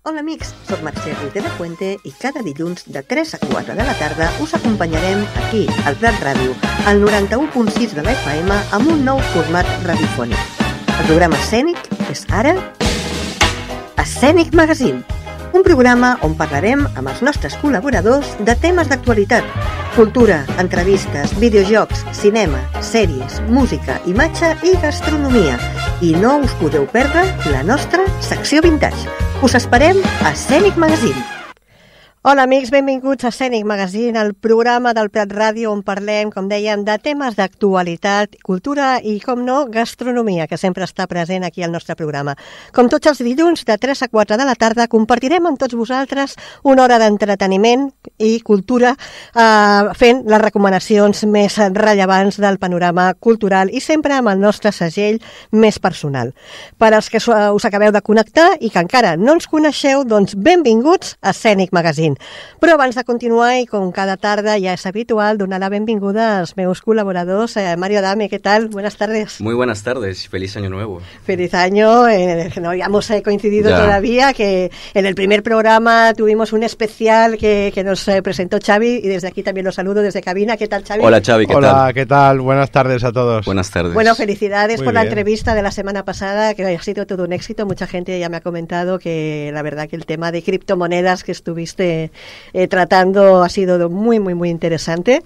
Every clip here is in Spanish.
Hola amics, soc Mercè Ruiz de la Fuente i cada dilluns de 3 a 4 de la tarda us acompanyarem aquí, al Prat Ràdio, al 91.6 de la FM amb un nou format radiofònic. El programa escènic és ara Escènic Magazine, un programa on parlarem amb els nostres col·laboradors de temes d'actualitat, cultura, entrevistes, videojocs, cinema, sèries, música, imatge i gastronomia. I no us podeu perdre la nostra secció vintage. Us esperem a Escènic Magazine. Hola amics, benvinguts a Escènic Magazine, el programa del Prat Ràdio on parlem, com dèiem, de temes d'actualitat, cultura i, com no, gastronomia, que sempre està present aquí al nostre programa. Com tots els dilluns, de 3 a 4 de la tarda, compartirem amb tots vosaltres una hora d'entreteniment i cultura fent les recomanacions més rellevants del panorama cultural i sempre amb el nostre segell més personal. Per als que us acabeu de connectar i que encara no ens coneixeu, doncs benvinguts a Escènic Magazine. Però abans de continuar, i com cada tarda ja és habitual, donar la benvinguda als meus colaboradors. Mario Adame, ¿qué tal? Buenas tardes. Muy buenas tardes, feliz año nuevo. Feliz año, no habíamos coincidido todavía, que en el primer programa tuvimos un especial que nos presentó Xavi, y desde aquí también los saludo desde cabina. ¿Qué tal, Xavi? Hola, Xavi, ¿qué tal? Hola, ¿qué tal? Buenas tardes a todos. Buenas tardes. Bueno, felicidades Muy por bien. la entrevista de la semana pasada, que ha sido todo un éxito. Mucha gente ya me ha comentado que la verdad que el tema de criptomonedas que estuviste tratando ha sido muy, muy, muy interesante.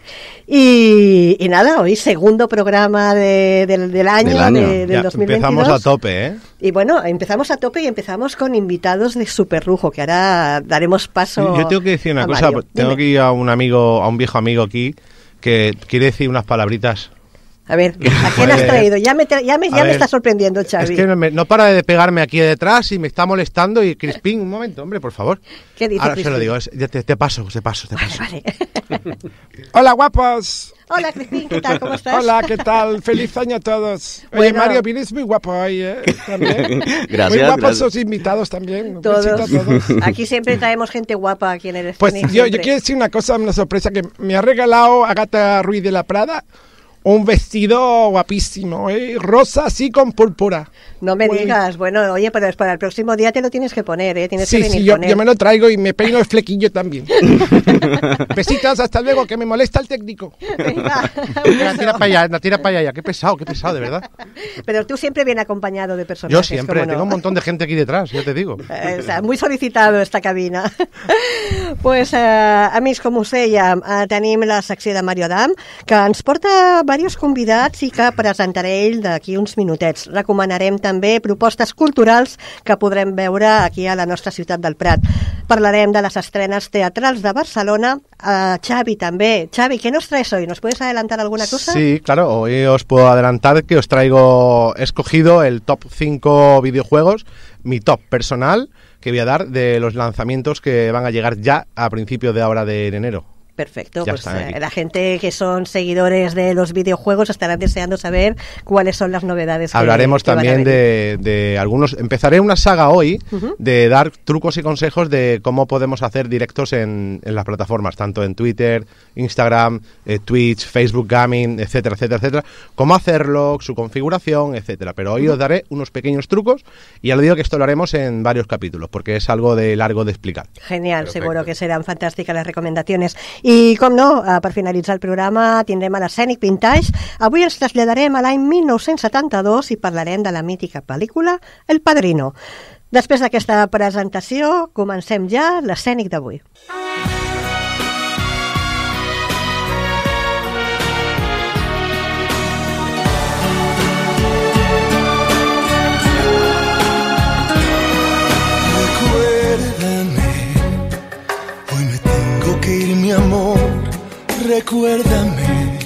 Y nada, hoy segundo programa del año, del 2022. Empezamos a tope, ¿eh? Y bueno, empezamos a tope y empezamos con invitados de super lujo, que ahora daremos paso. Yo tengo que decir una cosa, Mario. tengo Dime. que ir a un viejo amigo aquí que quiere decir unas palabritas. A ver, ¿a quién has traído? Ya me está sorprendiendo, Xavi. Es que no para de pegarme aquí detrás y me está molestando. Y Crispín, un momento, hombre, por favor. ¿Qué dice Ahora Crispín? se lo digo, ya te paso. Vale. Hola, guapos. Hola, Crispín, ¿qué tal? ¿Cómo estás? Hola, ¿qué tal? Feliz año a todos. Oye, Bueno. Mario, vienes muy guapo hoy, ¿eh? También. Gracias, Muy guapos gracias. sus invitados también. Un Todos. besito a todos. Aquí siempre traemos gente guapa aquí en el Pues escénic, yo siempre. quiero decir una cosa, una sorpresa que me ha regalado Agatha Ruiz de la Prada. Un vestido guapísimo, ¿eh? Rosa así con púrpura. No me Muy- digas, bueno, oye, pero para el próximo día te lo tienes que poner, ¿eh? Tienes que Sí, venir sí, yo con él. me lo traigo y me peino el flequillo también. Besitos, hasta luego, que me molesta el técnico. Venga, Tira para allá, ya. Qué pesado, de verdad. pero tú siempre bien acompañado de personajes. Yo siempre, ¿cómo no? tengo un montón de gente aquí detrás, ya te digo. O sea, muy solicitado esta cabina. Pues, amics, com us dèiem, tenim la secció de Mario Adam, que ens porta diversos convidats i que presentaré ell d'aquí uns minutets. Recomanarem també propostes culturals que podrem veure aquí a la nostra ciutat del Prat. Parlarem de les estrenes teatrals de Barcelona. Xavi també. Xavi, ¿qué nos traes hoy? ¿Nos puedes adelantar alguna cosa? Sí, claro, hoy os puedo adelantar que he escogido el top 5 videojuegos, mi top personal, que voy a dar de los lanzamientos que van a llegar ya a principios de ahora de enero. Perfecto, Ya pues están aquí. la gente que son seguidores de los videojuegos estarán deseando saber cuáles son las novedades. Hablaremos que van a también venir. de algunos. Empezaré una saga hoy de dar trucos y consejos de cómo podemos hacer directos en las plataformas, tanto en Twitter, Instagram, Twitch, Facebook Gaming, etcétera, etcétera, etcétera. Cómo hacerlo, su configuración, etcétera. Pero hoy os daré unos pequeños trucos y ya lo digo que esto lo haremos en varios capítulos porque es algo de largo de explicar. Genial, Perfecto. seguro que seran fantàstiques les recomendacions. I, com no, per finalitzar el programa tindrem a l'Escènic Vintage. Avui ens traslladarem a l'any 1972 i parlarem de la mítica pel·lícula El Padrino. Després d'aquesta presentació, comencem ja l'Escènic d'avui. Recuérdame, hoy me tengo que ir, mi amor. Recuérdame,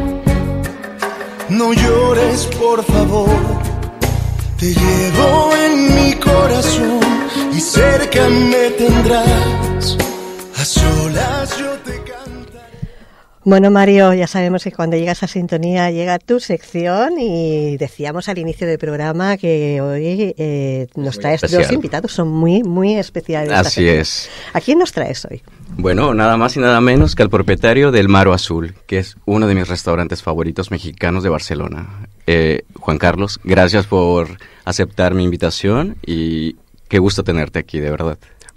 no llores, por favor. Te llevo en mi corazón y cerca me tendrás. A solas yo te cantaré. Bueno, Mario, ya sabemos que cuando llega esa sintonía llega tu sección y decíamos al inicio del programa que hoy nos traes especial. dos invitados, son muy, muy especiales. esta Así sección. es. ¿A quién nos traes hoy? Bueno, nada más y nada menos que al propietario del Maro Azul, que es uno de mis restaurantes favoritos mexicanos de Barcelona. Juan Carlos, gracias por aceptar mi invitación y qué gusto tenerte aquí, de verdad.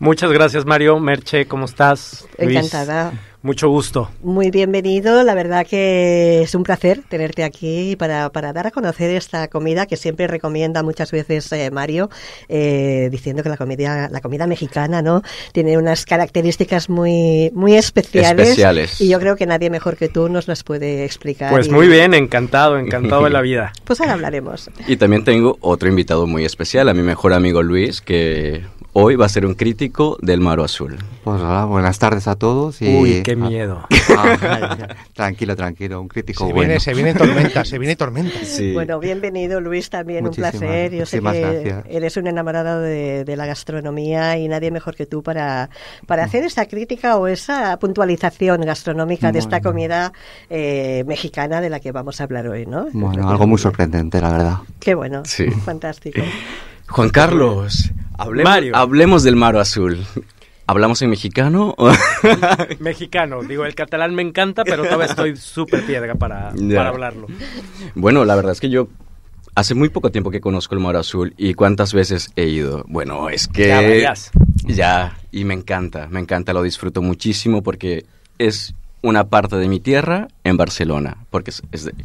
Muchas gracias, Mario. Merche, ¿cómo estás? Luis, Encantada. mucho gusto. Muy bienvenido, la verdad que es un placer tenerte aquí para dar a conocer esta comida que siempre recomienda muchas veces Mario, diciendo que la comida mexicana, ¿no?, tiene unas características muy especiales. Y yo creo que nadie mejor que tú nos las puede explicar. Pues muy bien, encantado de la vida. Pues ahora hablaremos. Y también tengo otro invitado muy especial, a mi mejor amigo Luis, que hoy va a ser un crítico del Maro Azul. Pues hola, buenas tardes a todos. Uy, qué miedo. Tranquilo, un crítico se bueno. Se viene tormenta. Sí. Bueno, bienvenido Luis, también Muchísimas, un placer. Yo sé que gracias. eres un enamorado de la gastronomía y nadie mejor que tú para hacer esa crítica o esa puntualización gastronómica de esta comida mexicana de la que vamos a hablar hoy, ¿no? Bueno, algo muy sorprendente, la verdad. Qué bueno, Sí. fantástico. Juan Carlos, Mario. hablemos del Maro Azul. ¿Hablamos en mexicano? Mexicano, digo, el catalán me encanta, pero todavía estoy súper piedra para hablarlo. Bueno, la verdad es que yo hace muy poco tiempo que conozco el Maro Azul y cuántas veces he ido. Bueno, es que... Ya vayas. Ya, y me encanta, lo disfruto muchísimo porque es una parte de mi tierra en Barcelona, porque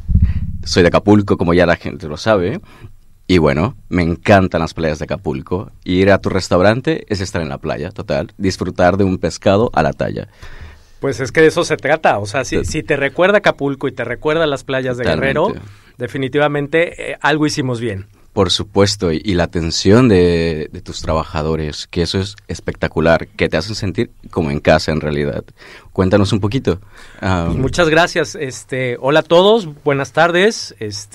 soy de Acapulco, como ya la gente lo sabe. Y bueno, me encantan las playas de Acapulco. Ir a tu restaurante es estar en la playa, total. Disfrutar de un pescado a la talla. Pues es que de eso se trata. O sea, si te recuerda Acapulco y te recuerda las playas de Totalmente. Guerrero, definitivamente algo hicimos bien. Por supuesto, y la atención de tus trabajadores, que eso es espectacular, que te hacen sentir como en casa en realidad. Cuéntanos un poquito. Pues muchas gracias. Hola a todos, buenas tardes.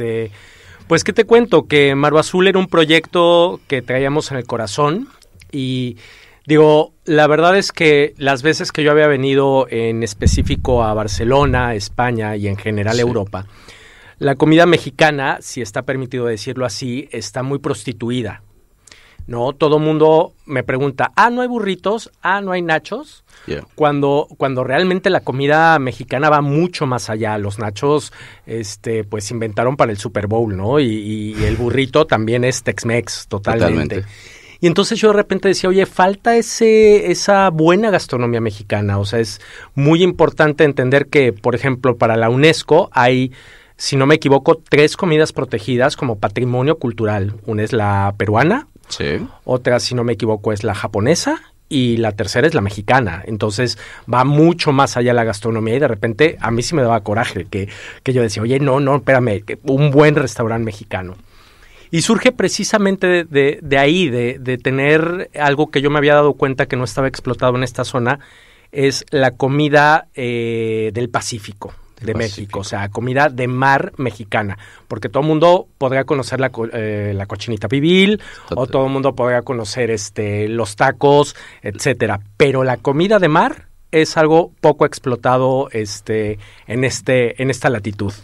Pues, ¿qué te cuento? Que Maro Azul era un proyecto que traíamos en el corazón y, digo, la verdad es que las veces que yo había venido en específico a Barcelona, España y en general Europa, la comida mexicana, si está permitido decirlo así, está muy prostituida, ¿no? Todo mundo me pregunta, ¿no hay burritos? ¿No hay nachos? Yeah. Cuando realmente la comida mexicana va mucho más allá. Los nachos, pues se inventaron para el Super Bowl, ¿no? Y el burrito también es Tex-Mex, totalmente. Y entonces yo de repente decía, oye, falta esa buena gastronomía mexicana. O sea, es muy importante entender que, por ejemplo, para la UNESCO hay, si no me equivoco, 3 comidas protegidas como patrimonio cultural. Una es la peruana, Sí. otra, si no me equivoco, es la japonesa y la tercera es la mexicana. Entonces va mucho más allá la gastronomía y de repente a mí sí me daba coraje que yo decía, oye, no, espérame, un buen restaurante mexicano. Y surge precisamente de ahí, de tener algo que yo me había dado cuenta que no estaba explotado en esta zona, es la comida del Pacífico. De México, o sea, comida de mar mexicana, porque todo el mundo podría conocer la cochinita pibil, o todo el mundo podría conocer los tacos, etcétera, pero la comida de mar es algo poco explotado en esta latitud.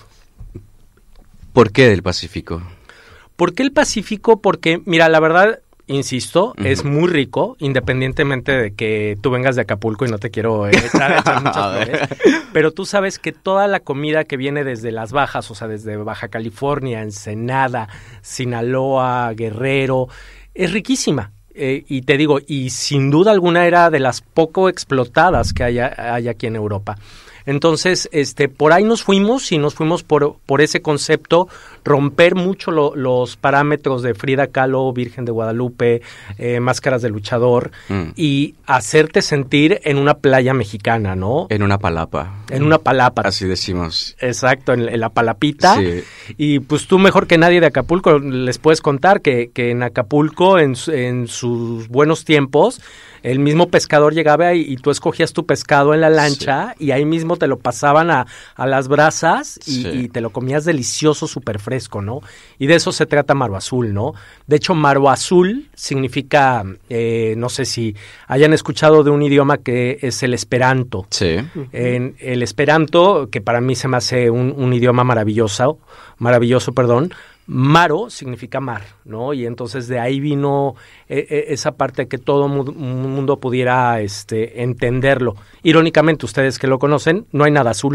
¿Por qué del Pacífico? ¿Por qué el Pacífico? Porque, mira, la verdad, insisto, es muy rico, independientemente de que tú vengas de Acapulco y no te quiero echar muchas flores, pero tú sabes que toda la comida que viene desde las bajas, o sea, desde Baja California, Ensenada, Sinaloa, Guerrero, es riquísima. Y te digo, y sin duda alguna era de las poco explotadas que hay aquí en Europa. Entonces, por ahí nos fuimos por ese concepto, romper mucho los parámetros de Frida Kahlo, Virgen de Guadalupe, Máscaras de Luchador, y hacerte sentir en una playa mexicana, ¿no? En una palapa. En una palapa. Así decimos. Exacto, en la palapita. Sí. Y pues tú mejor que nadie de Acapulco les puedes contar que en Acapulco, en sus buenos tiempos, el mismo pescador llegaba y tú escogías tu pescado en la lancha, sí, y ahí mismo te lo pasaban a las brasas y te lo comías delicioso, súper fresco, ¿no? Y de eso se trata Maro Azul, ¿no? De hecho, Maro Azul significa, no sé si hayan escuchado de un idioma que es el esperanto. Sí. En el esperanto, que para mí se me hace un idioma maravilloso, Maro significa mar, ¿no? Y entonces de ahí vino esa parte que todo mundo pudiera entenderlo. Irónicamente, ustedes que lo conocen, no hay nada azul.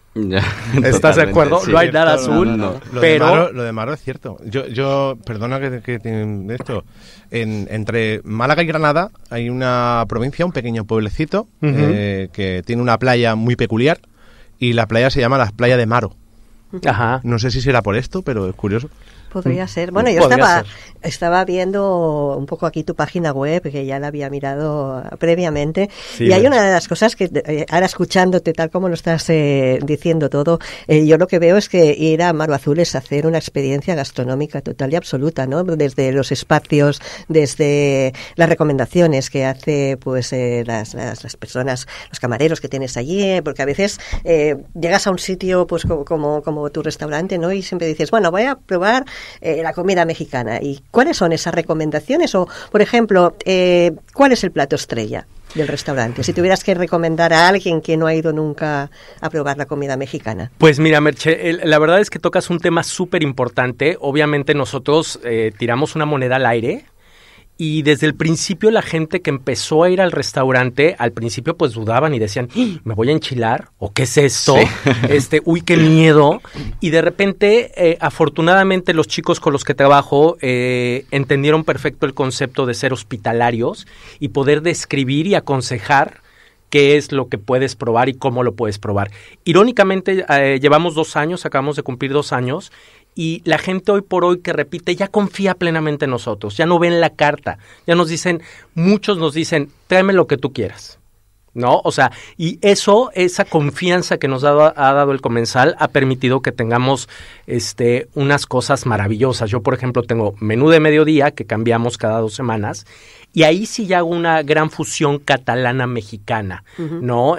¿Estás de acuerdo? Sí. No hay nada azul, no. pero... Lo de Maro es cierto. Yo perdona que de esto. Entre Málaga y Granada hay una provincia, un pequeño pueblecito, que tiene una playa muy peculiar, y la playa se llama la playa de Maro. Ajá. No sé si será por esto, pero es curioso. Podría ser. Bueno, yo estaba viendo un poco aquí tu página web, que ya la había mirado previamente, Sí, y hay una de las cosas que, ahora escuchándote tal como lo estás diciendo todo, yo lo que veo es que ir a Maro Azul es hacer una experiencia gastronómica total y absoluta, ¿no? Desde los espacios, desde las recomendaciones que hace pues las personas, los camareros que tienes allí, porque a veces llegas a un sitio pues como tu restaurante, ¿no? Y siempre dices, bueno, voy a probar la comida mexicana. ¿Y cuáles son esas recomendaciones? O, por ejemplo, ¿cuál es el plato estrella del restaurante? Si tuvieras que recomendar a alguien que no ha ido nunca a probar la comida mexicana. Pues mira, Merche, la verdad es que tocas un tema súper importante. Obviamente nosotros tiramos una moneda al aire. Y desde el principio la gente que empezó a ir al restaurante, al principio pues dudaban y decían, ¿me voy a enchilar? ¿O qué es esto? Sí. Uy, qué miedo. Y de repente, afortunadamente los chicos con los que trabajo entendieron perfecto el concepto de ser hospitalarios y poder describir y aconsejar qué es lo que puedes probar y cómo lo puedes probar. Irónicamente, llevamos 2 años, acabamos de cumplir 2 años, y la gente hoy por hoy que repite ya confía plenamente en nosotros, ya no ven la carta, ya nos dicen, muchos nos dicen, tráeme lo que tú quieras, ¿no? O sea, y esa confianza que nos ha dado el comensal ha permitido que tengamos unas cosas maravillosas. Yo, por ejemplo, tengo menú de mediodía que cambiamos cada 2 semanas, y ahí sí ya hago una gran fusión catalana-mexicana, ¿no?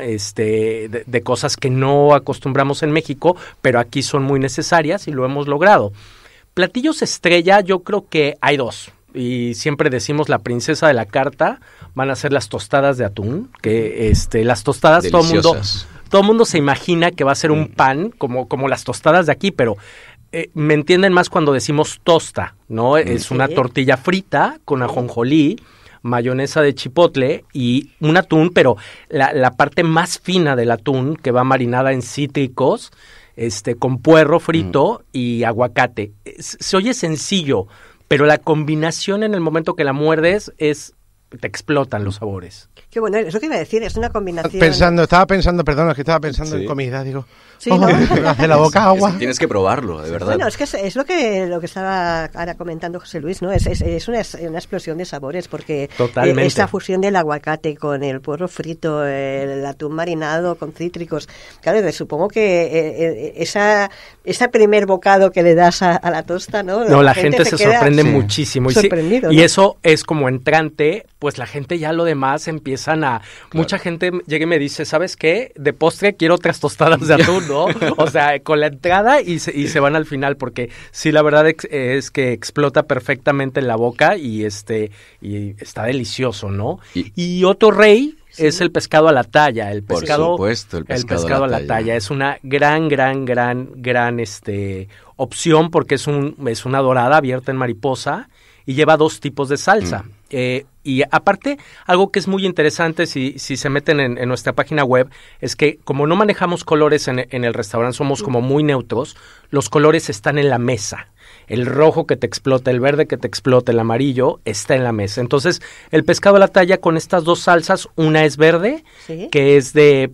De cosas que no acostumbramos en México, pero aquí son muy necesarias y lo hemos logrado. Platillos estrella, yo creo que hay 2. Y siempre decimos la princesa de la carta van a ser las tostadas de atún, que las tostadas todo el mundo se imagina que va a ser un pan como las tostadas de aquí, pero me entienden más cuando decimos tosta, ¿no? Es una tortilla frita con ajonjolí, mayonesa de chipotle y un atún, pero la parte más fina del atún que va marinada en cítricos, con puerro frito y aguacate. Se oye sencillo, pero la combinación en el momento que la muerdes te explotan los sabores. Qué bueno, es lo que iba a decir, es una combinación. Estaba pensando en comida, digo. Sí, ¿no? Me hace la boca agua. Tienes que probarlo, de verdad. Bueno, es que es lo que estaba ahora comentando José Luis, ¿no? Es una explosión de sabores, porque esta fusión del aguacate con el puerro frito, el atún marinado con cítricos. Claro, supongo que ese primer bocado que le das a la tosta, ¿no? No, la gente se sorprende muchísimo. Sorprendido, ¿no? Y eso es como entrante, pues la gente ya lo demás empiezan a... Claro. Mucha gente llega y me dice, ¿sabes qué? De postre quiero otras tostadas de atún, ¿no? O sea, con la entrada y se van al final, porque sí, la verdad es que explota perfectamente en la boca y está delicioso, ¿no? Y otro rey es el pescado a la talla. El pescado, por supuesto, el pescado a la talla. Es una gran opción, porque es una dorada abierta en mariposa y lleva 2 tipos de salsa. Y aparte, algo que es muy interesante si se meten en nuestra página web, es que como no manejamos colores en el restaurante, somos como muy neutros, los colores están en la mesa. El rojo que te explota, el verde que te explota, el amarillo, está en la mesa. Entonces, el pescado a la talla con estas 2 salsas, una es verde, ¿sí?, que es de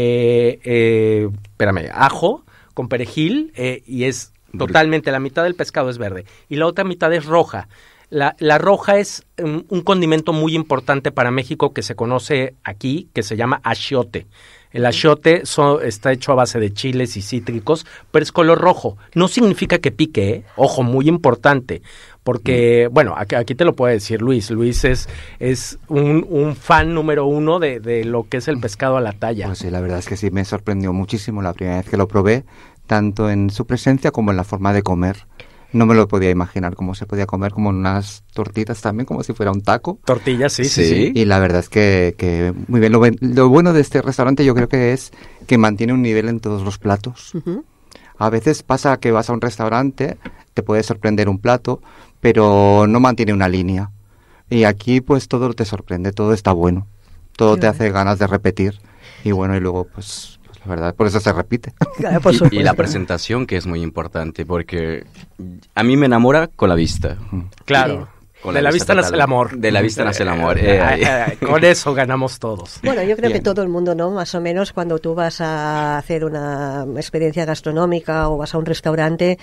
ajo con perejil, y es totalmente, la mitad del pescado es verde, y la otra mitad es roja. La roja es un condimento muy importante para México que se conoce aquí, que se llama achiote. El achiote está hecho a base de chiles y cítricos, pero es color rojo. No significa que pique, ¿eh? Ojo, muy importante, porque, bueno, aquí te lo puede decir Luis. Luis es un fan número 1 de lo que es el pescado a la talla. Pues sí, la verdad es que sí, me sorprendió muchísimo la primera vez que lo probé, tanto en su presencia como en la forma de comer. No me lo podía imaginar cómo se podía comer, como unas tortitas también, como si fuera un taco. Tortillas, sí. Y la verdad es que muy bien. Lo bueno de este restaurante yo creo que es que mantiene un nivel en todos los platos. Uh-huh. A veces pasa que vas a un restaurante, te puede sorprender un plato, pero no mantiene una línea. Y aquí pues todo te sorprende, todo está bueno. Todo te hace ganas de repetir. Y bueno, y luego pues ¿verdad? Por eso se repite. Claro, por Y supuesto. la presentación, que es muy importante, porque a mí me enamora con la vista. Claro. Con De la vista nace total. el amor. De la vista nace el amor. Con eso ganamos todos. Bueno, yo creo que Bien. todo el mundo, ¿no? Más o menos cuando tú vas a hacer una experiencia gastronómica o vas a un restaurante,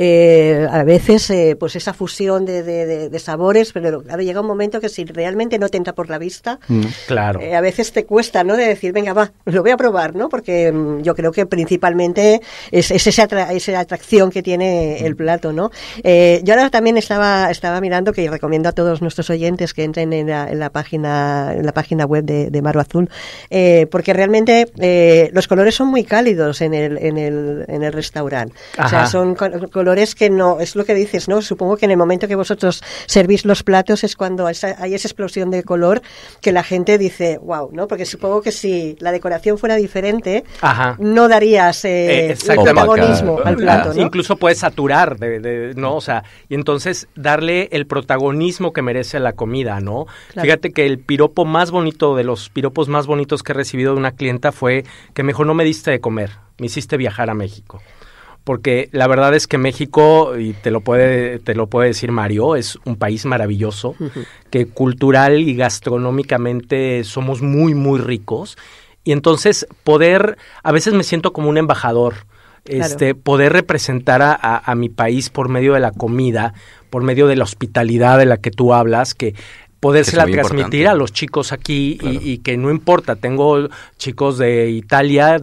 a veces pues esa fusión de sabores, pero claro, llega un momento que si realmente no te entra por la vista, Claro. a veces te cuesta, ¿no? De decir, venga, va, lo voy a probar, ¿no? Porque yo creo que principalmente es esa atracción que tiene el plato, ¿no? Yo ahora también estaba mirando, que recomiendo a todos nuestros oyentes que entren en la página web de Maro Azul, porque realmente los colores son muy cálidos en el restaurante. O sea, Ajá. son colores que no, es lo que dices, ¿no? Supongo que en el momento que vosotros servís los platos es cuando hay esa explosión de color que la gente dice, wow, ¿no? Porque supongo que si la decoración fuera diferente, Ajá. no darías exactamente. protagonismo al plato, ¿no? Incluso puedes saturar, ¿no? O sea, y entonces darle el protagonismo que merece la comida, ¿no? Claro. Fíjate que el piropo más bonito, de los piropos más bonitos que he recibido de una clienta fue que mejor no me diste de comer, me hiciste viajar a México. Porque la verdad es que México, y te lo puede decir Mario, es un país maravilloso, que cultural y gastronómicamente somos muy, muy ricos. Y entonces a veces me siento como un embajador, Claro. poder representar a mi país por medio de la comida, por medio de la hospitalidad de la que tú hablas, que podérsela muy transmitir importante. a los chicos aquí, Claro. y que no importa, tengo chicos de Italia,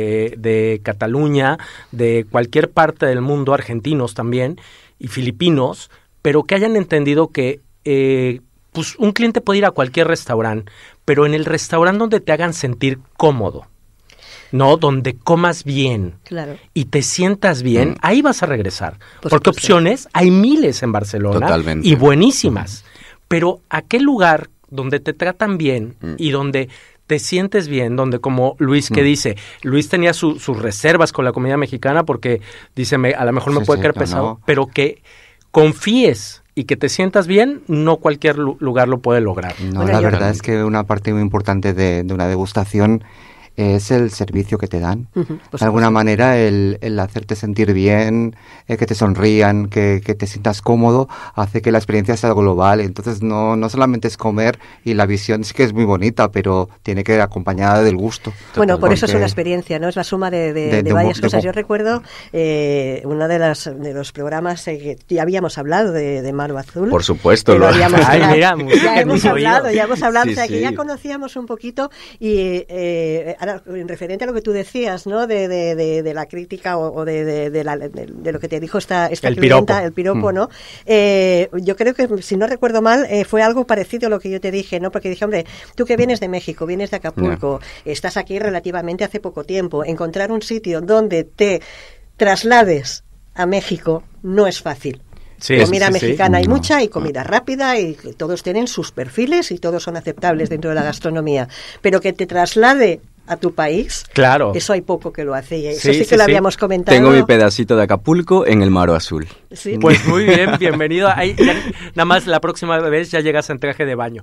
de Cataluña, de cualquier parte del mundo, argentinos también, y filipinos, pero que hayan entendido que pues un cliente puede ir a cualquier restaurante, pero en el restaurante donde te hagan sentir cómodo, ¿no? Donde comas bien Claro. y te sientas bien, ahí vas a regresar. Por Porque supuesto. opciones hay miles en Barcelona. Totalmente. Y buenísimas. Pero aquel lugar donde te tratan bien y donde te sientes bien, donde como Luis que dice, Luis tenía sus reservas con la comida mexicana porque dice, a lo mejor me Sí, puede sí, caer no, pesado, no. pero que confíes y que te sientas bien, no cualquier lugar lo puede lograr. No, Bueno, la yo- verdad es que una parte muy importante de una degustación es el servicio que te dan. Ujú, por De alguna supuesto. manera, el hacerte sentir bien, que te sonrían, que te sientas cómodo, hace que la experiencia sea global. Entonces, no solamente es comer, y la visión sí que es muy bonita, pero tiene que ir acompañada del gusto. Bueno, por eso es Porque- una experiencia, ¿no? Es la suma de de varias mo- cosas. de Yo recuerdo uno de los programas que ya habíamos hablado de Maro Azul. Por supuesto. Que lo habíamos Ay, ya- mira, música ya en hemos mis hablado, oídos. ya hemos hablado, Sí, o sea, que sí. ya conocíamos un poquito y ahora, en referente a lo que tú decías, ¿no? De la crítica o de lo que te dijo esta El clienta, piropo. el piropo, ¿no? Yo creo que, si no recuerdo mal, fue algo parecido a lo que yo te dije, ¿no? Porque dije, hombre, tú que vienes de México, vienes de Acapulco, estás aquí relativamente hace poco tiempo, encontrar un sitio donde te traslades a México no es fácil. Sí, Comida sí, sí, sí. mexicana hay No. mucha, y comida rápida, y que todos tienen sus perfiles y todos son aceptables dentro de la gastronomía. Pero que te traslade a tu país, Claro. eso hay poco que lo hace. Y eso Sí, sí, que sí, lo sí. habíamos comentado. Tengo mi pedacito de Acapulco en el Maro Azul. Sí. Pues muy bien, bienvenido. Ahí, nada más la próxima vez ya llegas en traje de baño.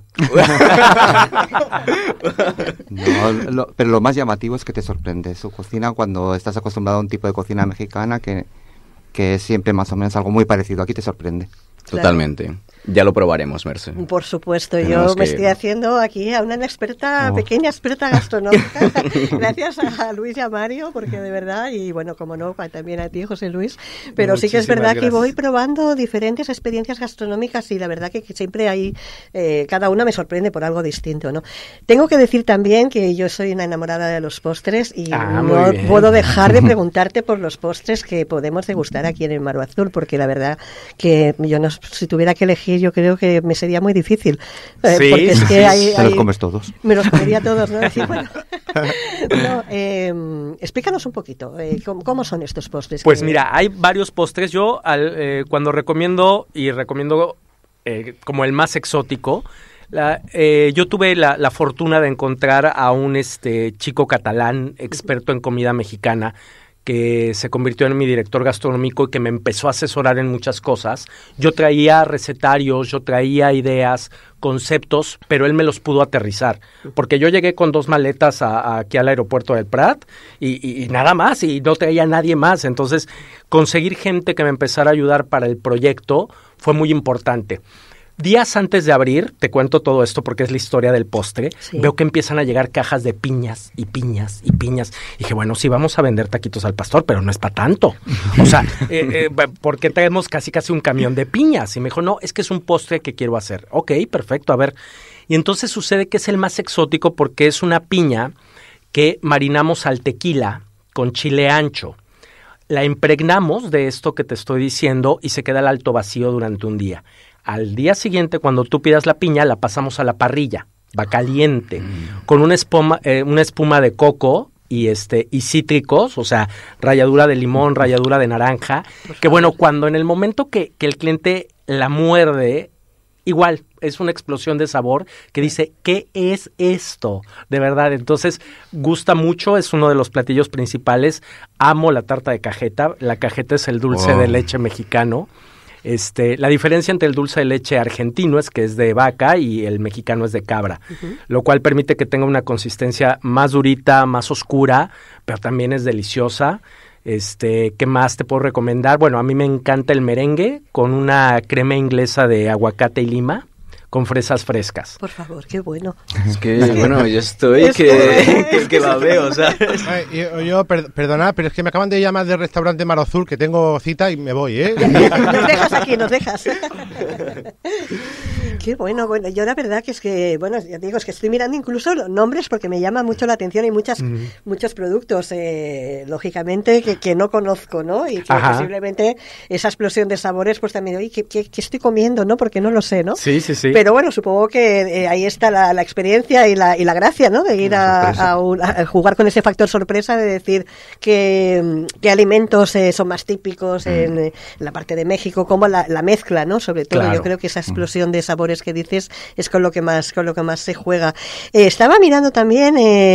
No, pero lo más llamativo es que te sorprende su cocina cuando estás acostumbrado a un tipo de cocina mexicana que es siempre más o menos algo muy parecido. Aquí te sorprende. Claro. Totalmente. Ya lo probaremos, Merce. Por supuesto, Tenemos yo me que- estoy haciendo aquí a una experta, Oh. pequeña experta gastronómica, gracias a Luis y a Mario, porque de verdad, y bueno, como no, también a ti, José Luis, pero sí que es Muchísimas verdad que gracias. voy probando diferentes experiencias gastronómicas y la verdad que siempre hay, cada una me sorprende por algo distinto, ¿no? Tengo que decir también que yo soy una enamorada de los postres y Ah, no muy bien. puedo dejar de preguntarte por los postres que podemos degustar aquí en el Maro Azul, porque la verdad que yo no, si tuviera que elegir, yo creo que me sería muy difícil. Sí, Porque es sí, que sí. Te los comes todos. me los comería todos, ¿no? Decir, bueno, no, explícanos un poquito, ¿cómo son estos postres? Pues que- mira, hay varios postres. Yo cuando recomiendo como el más exótico, yo tuve la fortuna de encontrar a un chico catalán experto en comida mexicana que se convirtió en mi director gastronómico y que me empezó a asesorar en muchas cosas. Yo traía recetarios, yo traía ideas, conceptos, pero él me los pudo aterrizar, porque yo llegué con 2 maletas aquí al aeropuerto del Prat y nada más, y no traía nadie más. Entonces, conseguir gente que me empezara a ayudar para el proyecto fue muy importante. Días antes de abrir, te cuento todo esto porque es la historia del postre, sí. Veo que empiezan a llegar cajas de piñas y piñas y piñas. Y dije, bueno, sí, vamos a vender taquitos al pastor, pero no es para tanto. O sea, ¿por qué traemos casi un camión de piñas? Y me dijo, no, es que es un postre que quiero hacer. Ok, perfecto, a ver. Y entonces sucede que es el más exótico porque es una piña que marinamos al tequila con chile ancho. La impregnamos de esto que te estoy diciendo y se queda al alto vacío durante un día. Al día siguiente, cuando tú pidas la piña, la pasamos a la parrilla, va caliente, con una espuma de coco y cítricos, o sea, ralladura de limón, ralladura de naranja, que bueno, cuando en el momento que el cliente la muerde, igual, es una explosión de sabor que dice, ¿qué es esto? De verdad, entonces, gusta mucho, es uno de los platillos principales. Amo la tarta de cajeta. La cajeta es el dulce de leche mexicano. La diferencia entre el dulce de leche argentino es que es de vaca y el mexicano es de cabra, lo cual permite que tenga una consistencia más durita, más oscura, pero también es deliciosa. ¿Qué más te puedo recomendar? Bueno, a mí me encanta el merengue con una crema inglesa de aguacate y lima con fresas frescas. Por favor, qué bueno. Es que, bueno, yo estoy que la veo, ¿sabes? Perdonad, pero es que me acaban de llamar del restaurante Mar Azul, que tengo cita y me voy, ¿eh? Nos dejas aquí, nos dejas. Qué bueno, yo la verdad que es que, bueno, ya digo, es que estoy mirando incluso los nombres porque me llama mucho la atención. Hay muchos productos, lógicamente, que no conozco, ¿no? Y que posiblemente esa explosión de sabores, pues también, oye, ¿qué estoy comiendo, no? Porque no lo sé, ¿no? Sí. Pero bueno, supongo que ahí está la experiencia y la gracia, ¿no? De ir a jugar con ese factor sorpresa, de decir qué alimentos son más típicos en la parte de México, como la mezcla, ¿no? Sobre todo, yo creo que esa explosión de sabores que dices es con lo que más se juega. Estaba mirando también,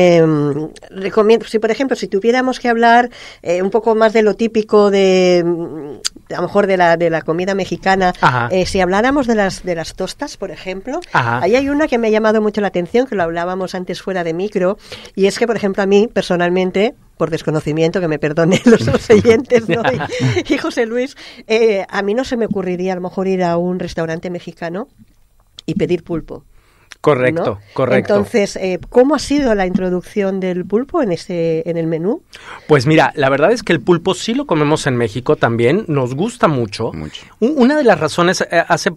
recomiendo, si por ejemplo, si tuviéramos que hablar un poco más de lo típico de a lo mejor de la comida mexicana, si habláramos de las tostas, por ejemplo, ahí hay una que me ha llamado mucho la atención, que lo hablábamos antes fuera de micro, y es que, por ejemplo, a mí, personalmente, por desconocimiento, que me perdonen los oyentes, ¿no? y José Luis, a mí no se me ocurriría a lo mejor ir a un restaurante mexicano y pedir pulpo. Correcto, ¿no? correcto. Entonces, ¿cómo ha sido la introducción del pulpo en el menú? Pues mira, la verdad es que el pulpo sí lo comemos en México también, nos gusta mucho. Una de las razones, hace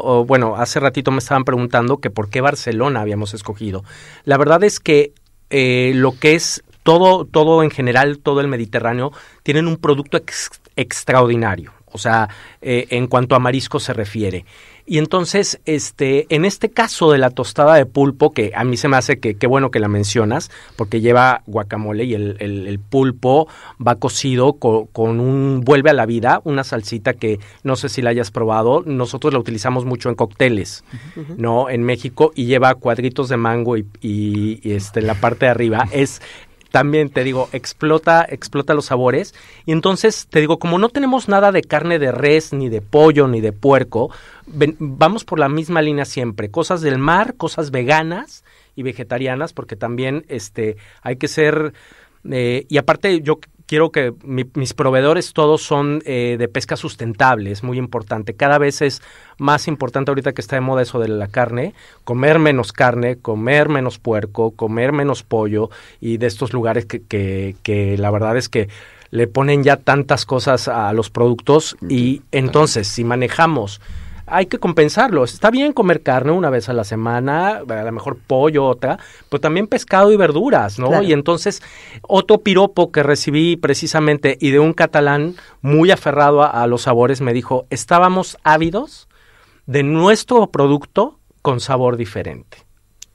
ratito me estaban preguntando que por qué Barcelona habíamos escogido. La verdad es que lo que es todo en general, todo el Mediterráneo, tienen un producto extraordinario, o sea, en cuanto a marisco se refiere. Y entonces, en este caso de la tostada de pulpo, que a mí se me hace que bueno que la mencionas, porque lleva guacamole y el pulpo va cocido con vuelve a la vida, una salsita que no sé si la hayas probado, nosotros la utilizamos mucho en cócteles, ¿no? En México, y lleva cuadritos de mango y la parte de arriba es... También te digo, explota los sabores. Y entonces, te digo, como no tenemos nada de carne de res, ni de pollo, ni de puerco, vamos por la misma línea siempre. Cosas del mar, cosas veganas y vegetarianas, porque también hay que ser... y aparte, yo quiero que mis proveedores todos son de pesca sustentable, es muy importante. Cada vez es más importante ahorita que está de moda eso de la carne, comer menos carne, comer menos puerco, comer menos pollo, y de estos lugares que la verdad es que le ponen ya tantas cosas a los productos, y entonces si manejamos... Hay que compensarlo. Está bien comer carne una vez a la semana, a lo mejor pollo, otra, pero también pescado y verduras, ¿no? Claro. Y entonces, otro piropo que recibí precisamente, y de un catalán muy aferrado a los sabores, me dijo, estábamos ávidos de nuestro producto con sabor diferente.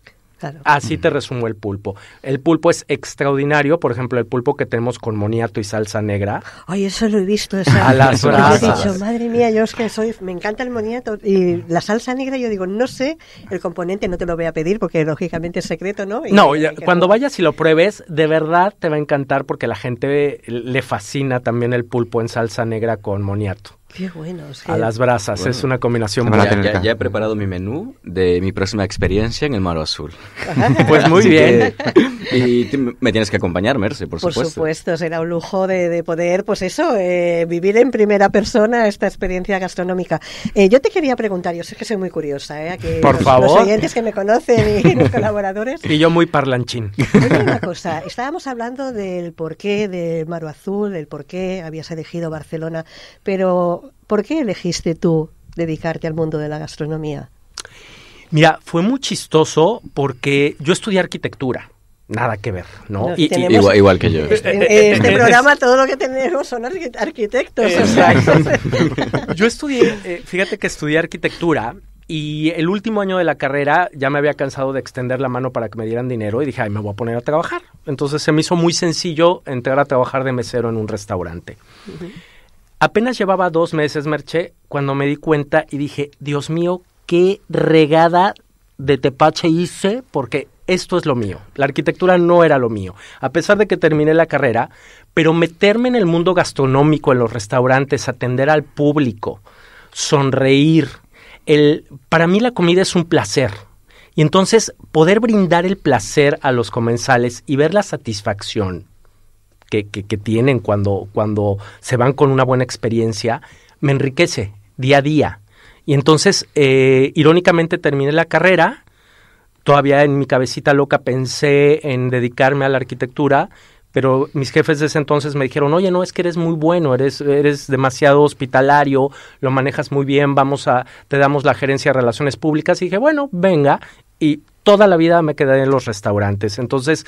Claro. Así te resumo el pulpo. El pulpo es extraordinario, por ejemplo, el pulpo que tenemos con moniato y salsa negra. Ay, eso lo he visto. A las Yo he brasas. dicho, madre mía, yo es que me encanta el moniato. Y la salsa negra, yo digo, no sé, el componente no te lo voy a pedir porque lógicamente es secreto, ¿no? Cuando vayas y lo pruebes, de verdad te va a encantar porque a la gente le fascina también el pulpo en salsa negra con moniato. Qué bueno. Es que... A las brasas, Bueno, es una combinación se van a buena. tener Ya he preparado mi menú de mi próxima experiencia en el Mar Azul. Pues muy Así bien. Me tienes que acompañar, Merce, por Por supuesto. supuesto, será un lujo de poder, pues eso, vivir en primera persona esta experiencia gastronómica. Yo te quería preguntar, yo sé que soy muy curiosa, aquí Por favor. los oyentes que me conocen y los colaboradores. Y yo muy parlanchín. Oye, una cosa, estábamos hablando del porqué del Mar Azul, del por qué habías elegido Barcelona, pero ¿por qué elegiste tú dedicarte al mundo de la gastronomía? Mira, fue muy chistoso porque yo estudié arquitectura. Nada que ver, ¿no? No, tenemos- Igual que yo. En este programa todo lo que tenemos son arquitectos. o sea, Yo estudié, fíjate que estudié arquitectura y el último año de la carrera ya me había cansado de extender la mano para que me dieran dinero y dije, ay, me voy a poner a trabajar. Entonces se me hizo muy sencillo entrar a trabajar de mesero en un restaurante. Apenas llevaba 2 meses, Merche, cuando me di cuenta y dije, Dios mío, qué regada de tepache hice, porque esto es lo mío. La arquitectura no era lo mío. A pesar de que terminé la carrera, pero meterme en el mundo gastronómico, en los restaurantes, atender al público, sonreír. Para mí la comida es un placer. Y entonces poder brindar el placer a los comensales y ver la satisfacción que tienen cuando se van con una buena experiencia, me enriquece día a día. Y entonces, irónicamente, terminé la carrera, todavía en mi cabecita loca pensé en dedicarme a la arquitectura, pero mis jefes de ese entonces me dijeron, oye, no, es que eres muy bueno, eres demasiado hospitalario, lo manejas muy bien, te damos la gerencia de relaciones públicas. Y dije, bueno, venga, y toda la vida me quedé en los restaurantes. Entonces,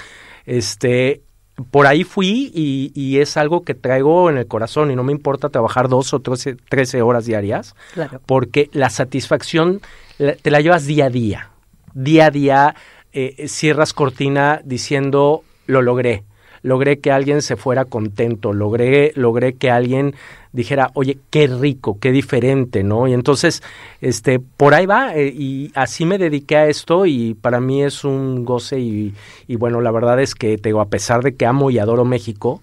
por ahí fui y es algo que traigo en el corazón y no me importa trabajar 12 o 13 horas diarias, Claro. porque la satisfacción te la llevas día a día. Día a día cierras cortina diciendo, lo logré que alguien se fuera contento, logré que alguien dijera, oye, qué rico, qué diferente, ¿no? Y entonces, por ahí va, y así me dediqué a esto y para mí es un goce y bueno, la verdad es que, te digo, a pesar de que amo y adoro México,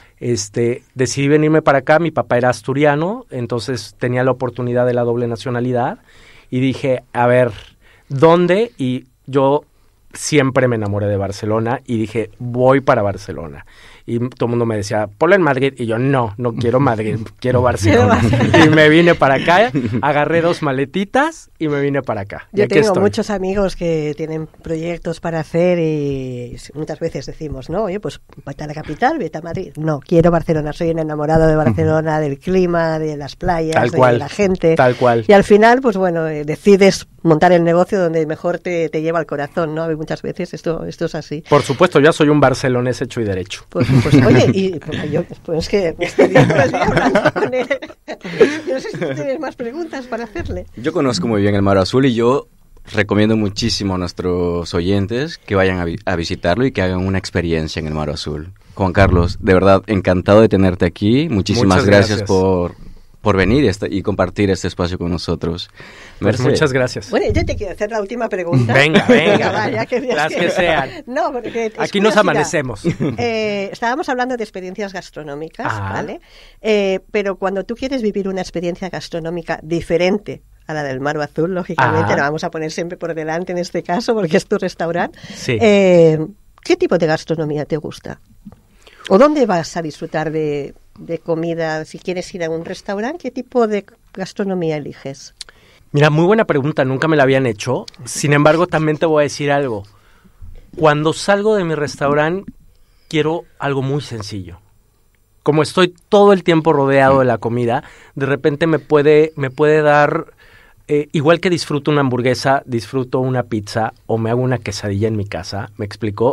decidí venirme para acá. Mi papá era asturiano, entonces tenía la oportunidad de la doble nacionalidad y dije, a ver, ¿dónde? Y yo siempre me enamoré de Barcelona y dije, voy para Barcelona. Y todo el mundo me decía, ponlo en Madrid. Y yo, no quiero Madrid, quiero Barcelona. Y me vine para acá, agarré 2 maletitas y me vine para acá. Y Yo aquí tengo estoy. muchos amigos que tienen proyectos para hacer y muchas veces decimos, no, oye, pues vete a la capital, vete a Madrid. No, quiero Barcelona, soy un enamorado de Barcelona, del clima, de las playas, Tal de cual, la gente. tal cual. Y al final, pues bueno, decides montar el negocio donde mejor te lleva el corazón, ¿no? Muchas veces esto es así. Por supuesto, ya soy un barcelonés hecho y derecho. Pues, oye, y yo, pues que me estoy todo el día hablando con él. Yo no sé si tú tienes más preguntas para hacerle. Yo conozco muy bien el Mar Azul y yo recomiendo muchísimo a nuestros oyentes que vayan a visitarlo y que hagan una experiencia en el Mar Azul. Juan Carlos, de verdad, encantado de tenerte aquí. Muchísimas Muchas gracias gracias. por venir y compartir este espacio con nosotros. Pues Merce, muchas gracias. Bueno, yo te quiero hacer la última pregunta. Venga. Vaya, Las que sean. No, porque es Aquí nos curiosidad. amanecemos. Estábamos hablando de experiencias gastronómicas, Ah. ¿vale? Pero cuando tú quieres vivir una experiencia gastronómica diferente a la del Mar Azul, lógicamente, Ah. la vamos a poner siempre por delante en este caso, porque es tu restaurante. Sí. ¿Qué tipo de gastronomía te gusta? ¿O dónde vas a disfrutar de comida? Si quieres ir a un restaurante, ¿qué tipo de gastronomía eliges? Mira, muy buena pregunta, nunca me la habían hecho. Sin embargo, también te voy a decir algo. Cuando salgo de mi restaurante, quiero algo muy sencillo. Como estoy todo el tiempo rodeado de la comida, de repente me puede dar, igual que disfruto una hamburguesa, disfruto una pizza o me hago una quesadilla en mi casa, ¿me explico?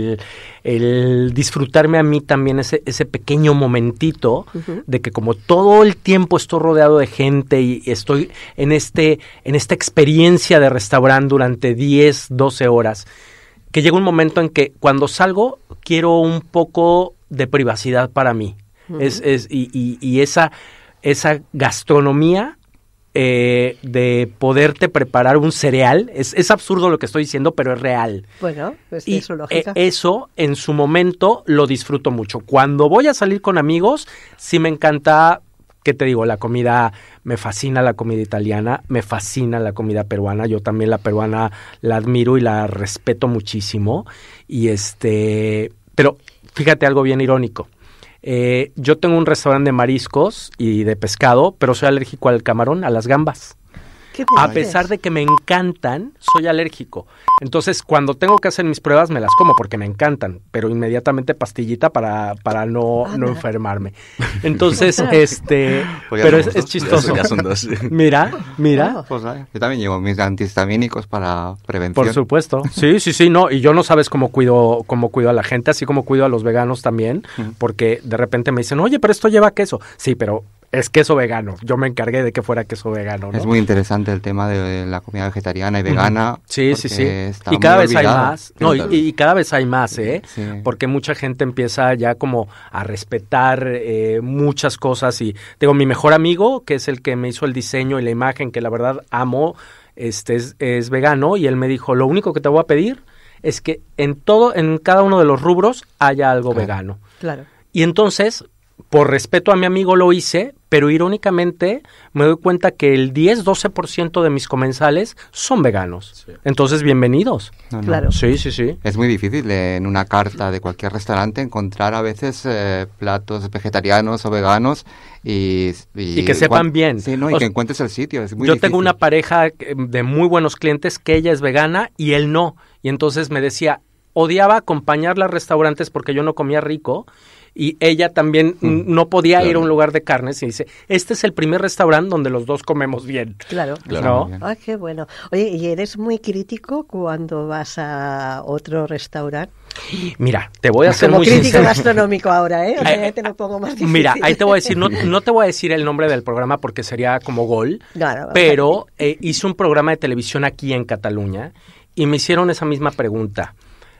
El disfrutarme a mí también ese pequeño momentito de que como todo el tiempo estoy rodeado de gente y estoy en esta experiencia de restaurante durante 10, 12 horas, que llega un momento en que cuando salgo quiero un poco de privacidad para mí. Y esa gastronomía de poderte preparar un cereal, es absurdo lo que estoy diciendo, pero es real. Bueno, pues Y eso lógica. eso en su momento lo disfruto mucho. Cuando voy a salir con amigos, sí me encanta, ¿qué te digo? La comida, me fascina la comida italiana, me fascina la comida peruana. Yo también la peruana la admiro y la respeto muchísimo. Pero fíjate algo bien irónico. Yo tengo un restaurante de mariscos y de pescado, pero soy alérgico al camarón, a las gambas. ¿Qué A dices? pesar de que me encantan, soy alérgico. Entonces, cuando tengo que hacer mis pruebas, me las como porque me encantan, pero inmediatamente pastillita para no enfermarme. Entonces, pero es chistoso. Ya son dos. Mira. Pues, yo también llevo mis antihistamínicos para prevención. Por supuesto. Sí, no. Y yo no sabes cómo cuido a la gente, así como cuido a los veganos también, porque de repente me dicen, oye, pero esto lleva queso. Sí, pero es queso vegano. Yo me encargué de que fuera queso vegano, ¿no? Es muy interesante el tema de la comida vegetariana y vegana. Sí. Está Y cada muy vez hay olvidada. más. No, y cada vez hay más, ¿eh? Sí. Porque mucha gente empieza ya como a respetar muchas cosas. Y tengo mi mejor amigo, que es el que me hizo el diseño y la imagen, que la verdad amo, es vegano. Y él me dijo, lo único que te voy a pedir es que en cada uno de los rubros haya algo vegano. Claro. Y entonces, por respeto a mi amigo lo hice, pero irónicamente me doy cuenta que el 10-12% de mis comensales son veganos. Sí. Entonces, bienvenidos. No. Claro. Sí. Es muy difícil en una carta de cualquier restaurante encontrar a veces platos vegetarianos o veganos y que sepan bien. Sí, ¿no? Y que encuentres el sitio. Es muy yo difícil. tengo una pareja de muy buenos clientes que ella es vegana y él no. Y entonces me decía, odiaba acompañarla a restaurantes porque yo no comía rico. Y ella también no podía ir a un lugar de carnes y dice, este es el primer restaurante donde los dos comemos bien. Claro. ¿No? Ay, qué bueno. Oye, ¿y eres muy crítico cuando vas a otro restaurante? Mira, te voy a ser Como muy crítico sincero. gastronómico ahora, ¿eh? O sea, ya te lo pongo más difícil. Mira, ahí te voy a decir, no te voy a decir el nombre del programa porque sería como gol, Claro, pero hice un programa de televisión aquí en Cataluña y me hicieron esa misma pregunta.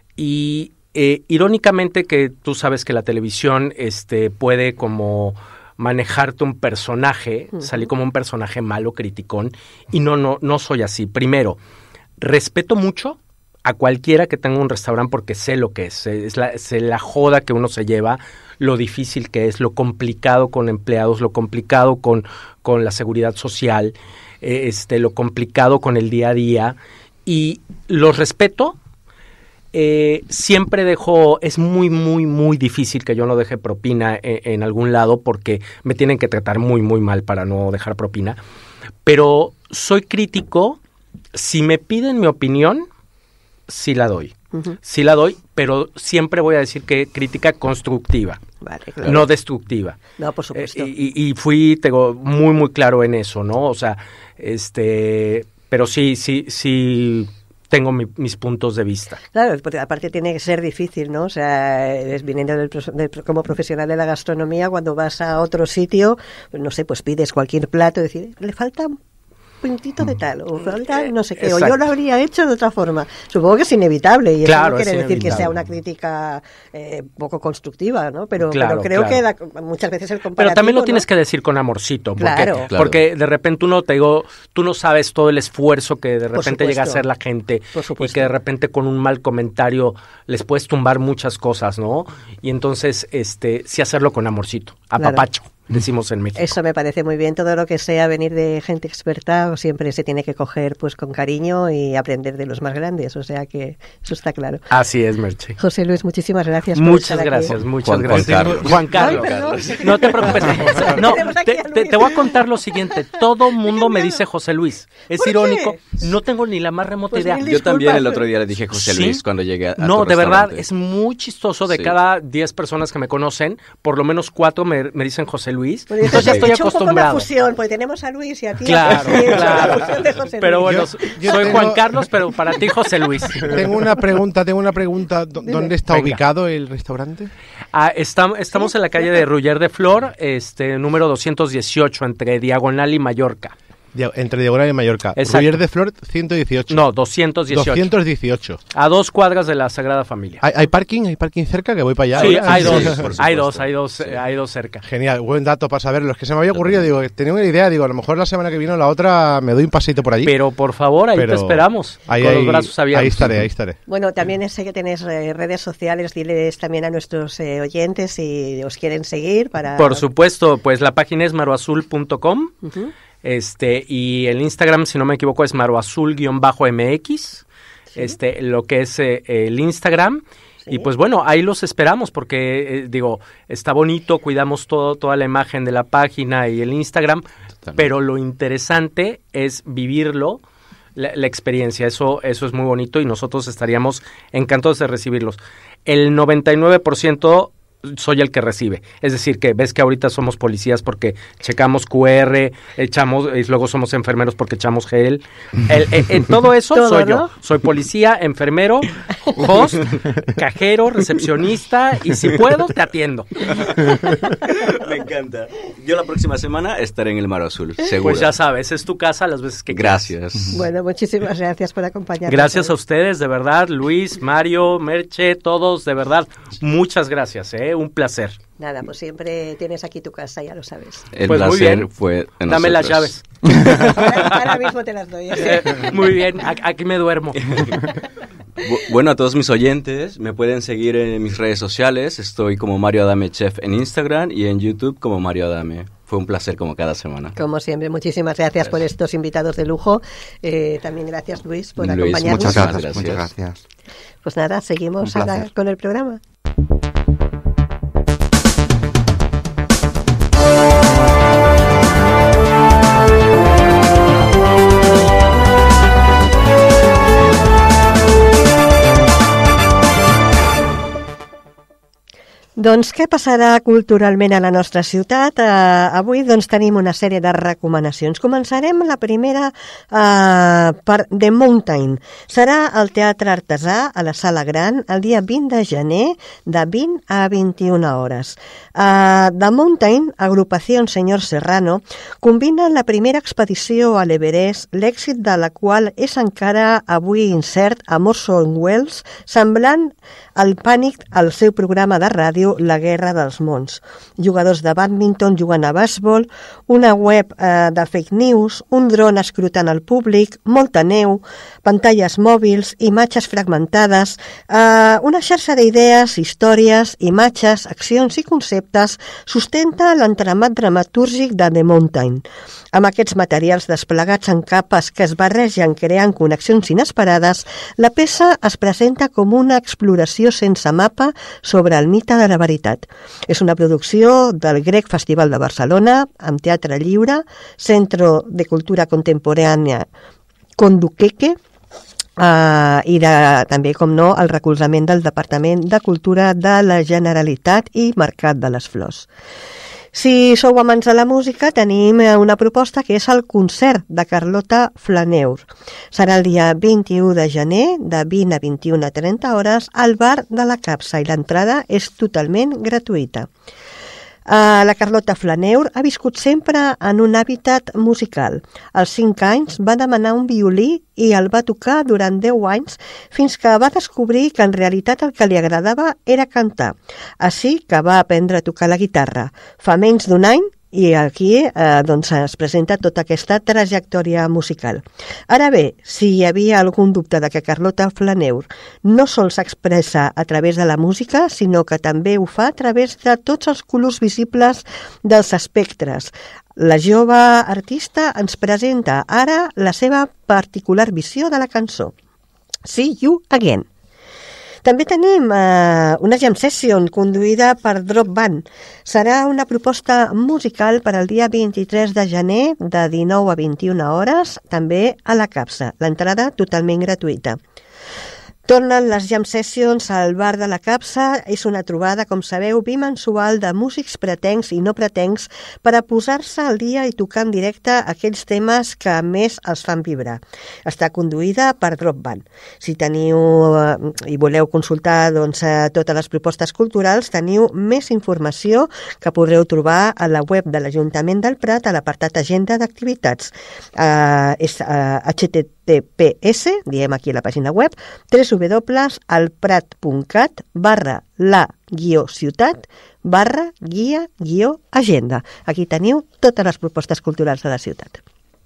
Y irónicamente que tú sabes que la televisión puede como manejarte un personaje, salir como un personaje malo, criticón, y no soy así. Primero, respeto mucho a cualquiera que tenga un restaurante porque sé lo que es la joda que uno se lleva, lo difícil que es, lo complicado con empleados, lo complicado con la seguridad social, lo complicado con el día a día, y los respeto. Siempre es muy, muy, muy difícil que yo no deje propina en algún lado porque me tienen que tratar muy, muy mal para no dejar propina. Pero soy crítico. Si me piden mi opinión, sí la doy. Sí la doy, pero siempre voy a decir que crítica constructiva, Vale, claro. no destructiva. No, por supuesto. Y fui muy, muy claro en eso, ¿no? O sea, pero sí tengo mis puntos de vista. Claro, porque aparte tiene que ser difícil, ¿no? O sea, viniendo como profesional de la gastronomía, cuando vas a otro sitio, no sé, pues pides cualquier plato y decir, le falta un puntito de tal, o falta no sé qué, o yo lo habría hecho de otra forma. Supongo que es inevitable, y Claro, eso no quiere es decir que sea inevitable. una crítica poco constructiva, ¿no? Pero Claro, creo claro. que muchas veces el comparativo... Pero también lo ¿no? tienes que decir con amorcito, porque, Claro. porque de repente tú no sabes todo el esfuerzo que de repente llega a supuesto. hacer la gente, Por y supuesto. que de repente con un mal comentario les puedes tumbar muchas cosas, ¿no? Y entonces, sí hacerlo con amorcito, apapacho, decimos en México. Eso me parece muy bien. Todo lo que sea venir de gente experta siempre se tiene que coger pues con cariño y aprender de los más grandes. O sea que eso está claro. Así es, Merche. José Luis, muchísimas gracias por Muchas estar aquí. gracias, muchas Juan gracias. Carlos. Juan Carlos. Ay, perdón. No te preocupes. No, Tenemos aquí a Luis. te voy a contar lo siguiente. Todo mundo me dice José Luis. Es ¿Por qué? irónico. No tengo ni la más remota Pues idea. mil Yo también disculpas. el otro día le dije José ¿Sí? Luis cuando llegué a No, tu de verdad, restaurante. es muy chistoso. De Sí. cada 10 personas que me conocen, por lo menos 4 me dicen José Luis. Pues Entonces ya he estoy hecho un poco una acostumbrado. fusión, porque tenemos a Luis y a ti. Claro, pues, sí, he hecho claro. la fusión de José Pero Luis. bueno, Yo soy tengo- Juan Carlos, pero para ti José Luis. Tengo una pregunta. ¿Dónde está Venga. ubicado el restaurante? Estamos en la calle de Ruller de Flor, número 218, entre Diagonal y Mallorca. Entre Diagonal y Mallorca. Exacto. Ruier de Flor, 118. No, 218. 218. A 2 cuadras de la Sagrada Familia. ¿Hay parking? ¿Hay parking cerca? Que voy para allá. Sí, ahora. hay dos, por supuesto. hay dos cerca. Genial, buen dato para saberlo. Es que se me había ocurrido, digo, tenía una idea, digo, a lo mejor la semana que viene o la otra me doy un paseito por allí. Pero por favor, ahí te esperamos, con los brazos abiertos. Ahí estaré. Bueno, también sé que tenéis redes sociales, diles también a nuestros oyentes si os quieren seguir para... Por supuesto, pues la página es maroazul.com. Y el Instagram, si no me equivoco, es maroazul_mx, ¿sí? Lo que es el Instagram. Sí. Y pues bueno, ahí los esperamos porque, está bonito, cuidamos toda la imagen de la página y el Instagram, totalmente. Pero lo interesante es vivirlo, la experiencia, eso es muy bonito y nosotros estaríamos encantados de recibirlos. El 99% soy el que recibe. Es decir, que ves que ahorita somos policías porque checamos QR, luego somos enfermeros porque echamos gel. Todo eso ¿todo, soy yo. Soy policía, enfermero, host, cajero, recepcionista y si puedo, te atiendo. Me encanta. Yo la próxima semana estaré en el Mar Azul, seguro. Pues ya sabes, es tu casa las veces que quieras. Gracias. Bueno, muchísimas gracias por acompañarnos. Gracias a ustedes, de verdad, Luis, Mario, Merche, todos, de verdad, muchas gracias, un placer. Nada, pues siempre tienes aquí tu casa, ya lo sabes. El pues placer muy bien. Fue de Dame las llaves. Ahora mismo te las doy. Muy bien, aquí me duermo. Bueno, a todos mis oyentes, me pueden seguir en mis redes sociales. Estoy como Mario Adame Chef en Instagram y en YouTube como Mario Adame. Fue un placer como cada semana. Como siempre, muchísimas gracias por estos invitados de lujo. También gracias, Luis, por acompañarnos. Muchas gracias. Pues nada, seguimos ahora con el programa. Doncs què passarà culturalment a la nostra ciutat? Avui doncs, tenim una sèrie de recomanacions. Començarem la primera per The Mountain. Serà al Teatre Artesà, a la Sala Gran, el dia 20 de gener, de 20 a 21 hores. The Mountain, agrupació Senyor Serrano, combina la primera expedició a l'Everest, l'èxit de la qual és encara avui incert a Orson Welles, semblant al Pànic al seu programa de ràdio La Guerra dels Mons. Jugadors de bàdminton jugant a bàsbol, una web de fake news, un dron escrutant el públic, molta neu, pantalles mòbils, imatges fragmentades, una xarxa d'idees, històries, imatges, accions i conceptes sustenta l'entramat dramatúrgic de The Mountain. Amb aquests materials desplegats en capes que es barregen creant connexions inesperades, la peça es presenta com una exploració sense mapa sobre el mite de la veritat. És una producció del Grec Festival de Barcelona, amb teatre lliure, Centro de Cultura Contemporània Conduqueque, i també, com no, el recolzament del Departament de Cultura de la Generalitat i Mercat de les Flors. Si sou amants de la música, tenim una proposta que és el concert de Carlota Flaneur. Serà el dia 21 de gener, de 20 a 21 a 30 hores, al bar de la Capsa, i l'entrada és totalment gratuïta. La Carlota Flaneur ha viscut sempre en un hàbitat musical. Als 5 anys va demanar un violí i el va tocar durant 10 anys fins que va descobrir que en realitat el que li agradava era cantar. Així que va aprendre a tocar la guitarra. Fa menys d'un any i aquí doncs es presenta tota aquesta trajectòria musical. Ara bé, si hi havia algun dubte de que Carlota Flaneur no sols s'expressa a través de la música, sinó que també ho fa a través de tots els colors visibles dels espectres. La jove artista ens presenta ara la seva particular visió de la cançó. See You Again. També tenim una jam session conduïda per Drop Band. Serà una proposta musical per al dia 23 de gener de 19 a 21 hores, també a la Capsa. L'entrada totalment gratuïta. Tornen les Jam Sessions al Bar de la Capsa. És una trobada, com sabeu, bimensual de músics pretencs i no pretencs per a posar-se al dia i tocar en directe aquells temes que més els fan vibrar. Està conduïda per Drop Band. Si teniu i voleu consultar totes les propostes culturals, teniu més informació que podreu trobar a la web de l'Ajuntament del Prat a l'apartat Agenda d'activitats. És https, diem aquí a la pàgina web, www.alprat.cat/la-ciutat/guia-agenda. Aquí teniu totes les propostes culturals de la ciutat.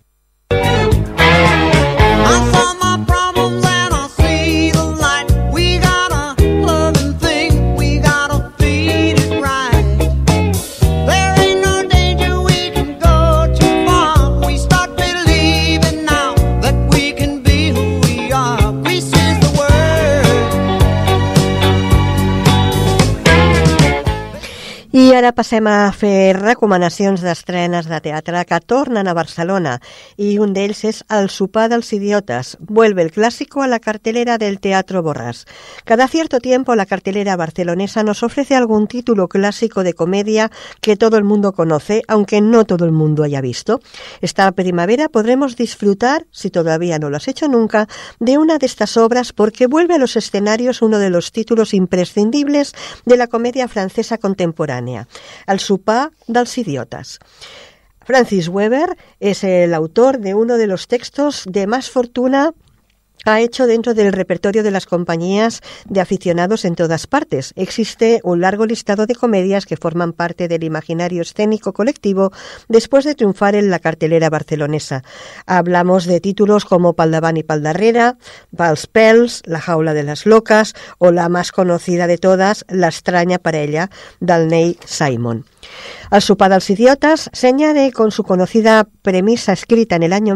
I ara passem a fer recomanacions d'estrenes de teatre que tornen a Barcelona, i un d'ells és El sopar dels idiotes. Vuelve el clásico a la cartelera del Teatro Borràs. Cada cierto tiempo la cartelera barcelonesa nos ofrece algún título clásico de comedia que todo el mundo conoce, aunque no todo el mundo haya visto. Esta primavera podremos disfrutar, si todavía no lo has hecho nunca, de una de estas obras porque vuelve a los escenarios uno de los títulos imprescindibles de la comedia francesa contemporánea. El sopar dels idiotes. Francis Weber es el autor de uno de los textos de más fortuna ha hecho dentro del repertorio de las compañías de aficionados en todas partes. Existe un largo listado de comedias que forman parte del imaginario escénico colectivo después de triunfar en la cartelera barcelonesa. Hablamos de títulos como Pal davant i Pal darrere, Pals pèls, La jaula de las locas o la más conocida de todas, La extraña parella, del Neil Simon. El sopar dels idiotas se añade con su conocida premisa escrita en el año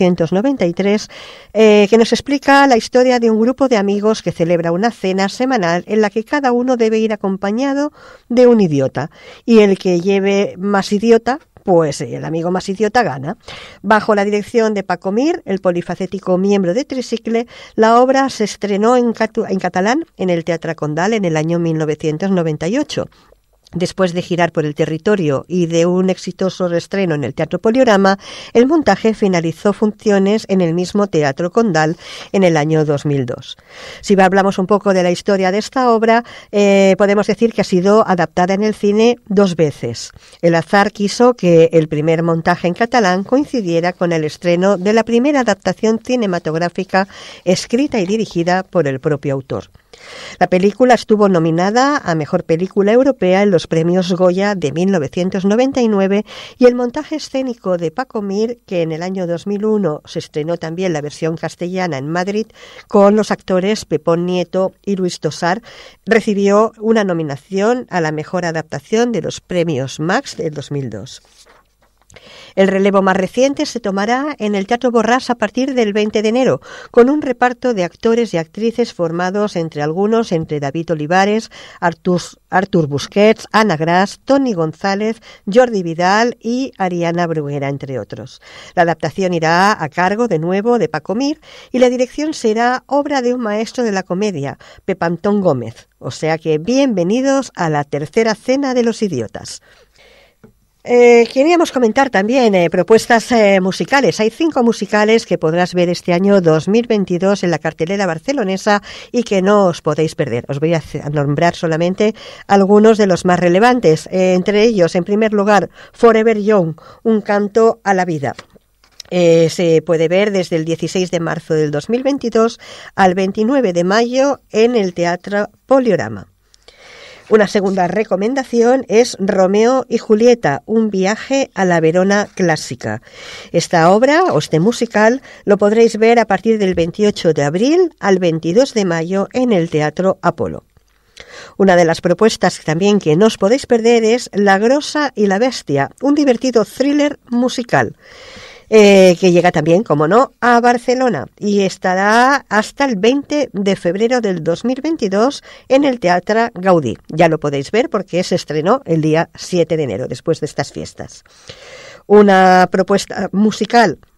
1993 que nos explica la historia de un grupo de amigos que celebra una cena semanal en la que cada uno debe ir acompañado de un idiota y el que lleve más idiota, pues el amigo más idiota gana. Bajo la dirección de Paco Mir, el polifacético miembro de Tricicle, la obra se estrenó en catalán en el Teatre Condal en el año 1998. Después de girar por el territorio y de un exitoso reestreno en el Teatro Poliorama, el montaje finalizó funciones en el mismo Teatro Condal en el año 2002. Si hablamos un poco de la historia de esta obra, podemos decir que ha sido adaptada en el cine 2 veces. El azar quiso que el primer montaje en catalán coincidiera con el estreno de la primera adaptación cinematográfica escrita y dirigida por el propio autor. La película estuvo nominada a Mejor Película Europea en los premios Goya de 1999 y el montaje escénico de Paco Mir, que en el año 2001 se estrenó también la versión castellana en Madrid con los actores Pepón Nieto y Luis Tosar, recibió una nominación a la mejor adaptación de los premios Max del 2002. El relevo más reciente se tomará en el Teatro Borràs a partir del 20 de enero, con un reparto de actores y actrices formados entre David Olivares, Artur Busquets, Ana Gras, Toni González, Jordi Vidal y Ariana Bruguera, entre otros. La adaptación irá a cargo, de nuevo, de Paco Mir y la dirección será obra de un maestro de la comedia, Pep Antón Gómez. O sea que bienvenidos a la tercera cena de los idiotas. Queríamos comentar también propuestas musicales. Hay 5 musicales que podrás ver este año 2022 en la cartelera barcelonesa y que no os podéis perder. Os voy a nombrar solamente algunos de los más relevantes. Entre ellos, en primer lugar, Forever Young, un canto a la vida. Se puede ver desde el 16 de marzo del 2022 al 29 de mayo en el Teatro Poliorama. Una segunda recomendación es Romeo y Julieta, un viaje a la Verona clásica. Esta obra, o este musical, lo podréis ver a partir del 28 de abril al 22 de mayo en el Teatro Apolo. Una de las propuestas también que no os podéis perder es La Grosa y la Bestia, un divertido thriller musical. Que llega también, como no, a Barcelona y estará hasta el 20 de febrero del 2022 en el Teatre Gaudí. Ya lo podéis ver porque se estrenó el día 7 de enero, después de estas fiestas. Una propuesta musical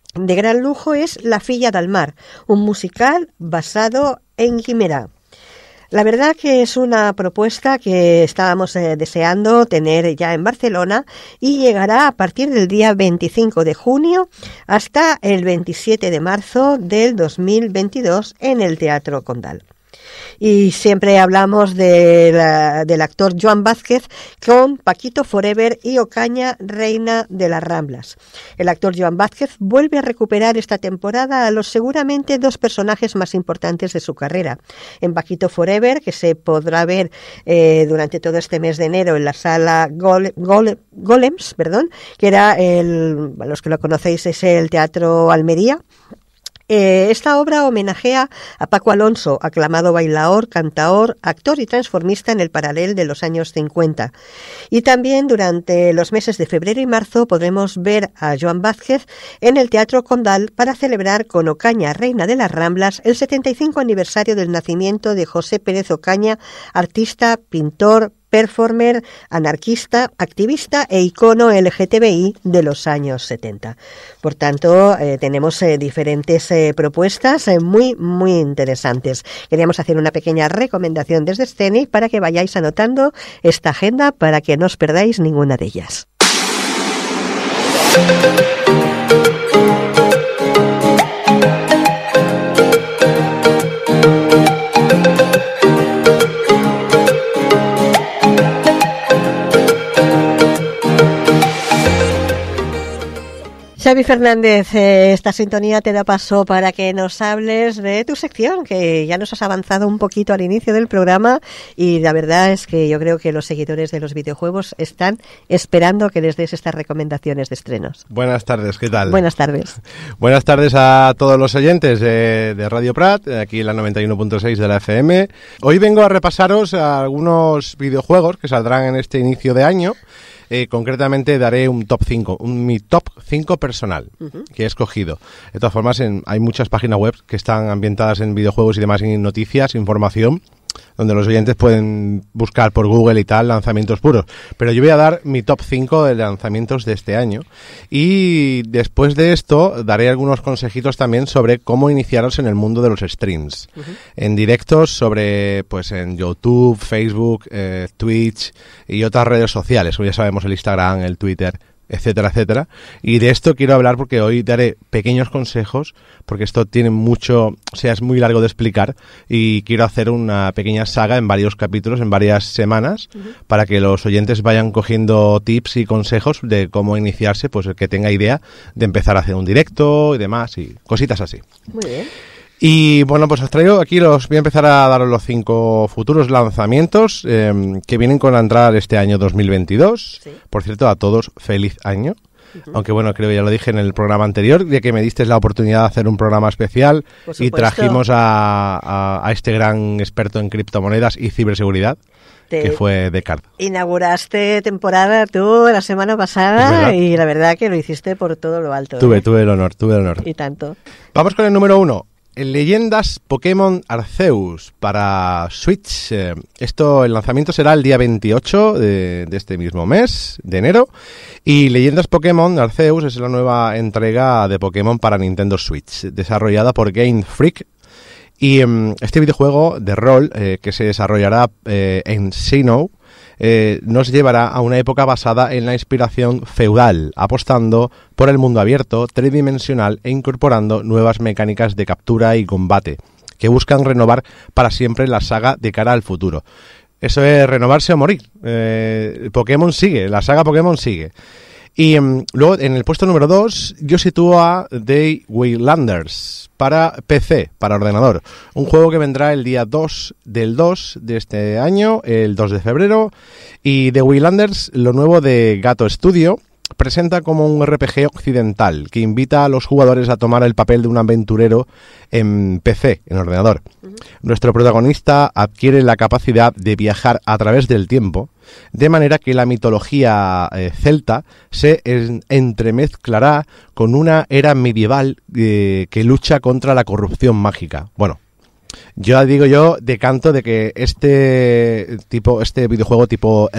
de gran lujo es La filla del mar, un musical basado en Guimerà. La verdad que es una propuesta que estábamos deseando tener ya en Barcelona y llegará a partir del día 25 de junio hasta el 27 de marzo del 2022 en el Teatro Condal. Y siempre hablamos del actor Joan Vázquez con Paquito Forever y Ocaña, reina de las Ramblas. El actor Joan Vázquez vuelve a recuperar esta temporada a los seguramente dos personajes más importantes de su carrera. En Paquito Forever, que se podrá ver durante todo este mes de enero en la sala Golems, que era, los que lo conocéis, es el Teatro Almería. Esta obra homenajea a Paco Alonso, aclamado bailaor, cantaor, actor y transformista en el paralel de los años 50. Y también durante los meses de febrero y marzo podremos ver a Joan Vázquez en el Teatro Condal para celebrar con Ocaña, reina de las Ramblas, el 75 aniversario del nacimiento de José Pérez Ocaña, artista, pintor, performer, anarquista, activista e icono LGTBI de los años 70. Por tanto, tenemos diferentes propuestas muy, muy interesantes. Queríamos hacer una pequeña recomendación desde Scenic para que vayáis anotando esta agenda para que no os perdáis ninguna de ellas. Xavi Fernández, esta sintonía te da paso para que nos hables de tu sección, que ya nos has avanzado un poquito al inicio del programa y la verdad es que yo creo que los seguidores de los videojuegos están esperando que les des estas recomendaciones de estrenos. Buenas tardes, ¿qué tal? Buenas tardes. Buenas tardes a todos los oyentes de Radio Prat, aquí en la 91.6 de la FM. Hoy vengo a repasaros algunos videojuegos que saldrán en este inicio de año. Concretamente daré un top 5, mi top 5 personal que he escogido. De todas formas, hay muchas páginas web que están ambientadas en videojuegos y demás, en noticias, información, donde los oyentes pueden buscar por Google y tal lanzamientos puros. Pero yo voy a dar mi top 5 de lanzamientos de este año. Y después de esto daré algunos consejitos también sobre cómo iniciaros en el mundo de los streams. En directos sobre, pues en YouTube, Facebook, Twitch y otras redes sociales, como ya sabemos, el Instagram, el Twitter, etcétera, etcétera. Y de esto quiero hablar porque hoy daré pequeños consejos, porque esto tiene mucho, o sea, es muy largo de explicar y quiero hacer una pequeña saga en varios capítulos, en varias semanas, para que los oyentes vayan cogiendo tips y consejos de cómo iniciarse, pues el que tenga idea de empezar a hacer un directo y demás y cositas así. Muy bien. Y bueno, pues os traigo aquí voy a empezar a daros los 5 futuros lanzamientos que vienen con la entrada de este año 2022. Sí. Por cierto, a todos, feliz año. Aunque bueno, creo que ya lo dije en el programa anterior, ya que me diste la oportunidad de hacer un programa especial y trajimos a este gran experto en criptomonedas y ciberseguridad, que fue Descartes. Inauguraste temporada tú la semana pasada y la verdad que lo hiciste por todo lo alto. Tuve el honor. Y tanto. Vamos con el número 1. Leyendas Pokémon Arceus para Switch. El lanzamiento será el día 28 de este mismo mes, de enero. Y Leyendas Pokémon Arceus es la nueva entrega de Pokémon para Nintendo Switch, desarrollada por Game Freak. Y este videojuego de rol que se desarrollará en Sinnoh nos llevará a una época basada en la inspiración feudal, apostando por el mundo abierto, tridimensional e incorporando nuevas mecánicas de captura y combate, que buscan renovar para siempre la saga de cara al futuro. Eso es renovarse o morir. Pokémon sigue, la saga Pokémon sigue. Y luego en el puesto número 2 yo sitúo a The Waylanders para PC, para ordenador. Un juego que vendrá el día 2 del 2 de este año, el 2 de febrero. Y The Waylanders, lo nuevo de Gato Studio, presenta como un RPG occidental que invita a los jugadores a tomar el papel de un aventurero en PC, en ordenador. Nuestro protagonista adquiere la capacidad de viajar a través del tiempo, de manera que la mitología celta se entremezclará con una era medieval que lucha contra la corrupción mágica. Bueno, yo decanto de que este videojuego tipo RPG rol va a estar bastante interesante, sobre todo a esos amantes del rol.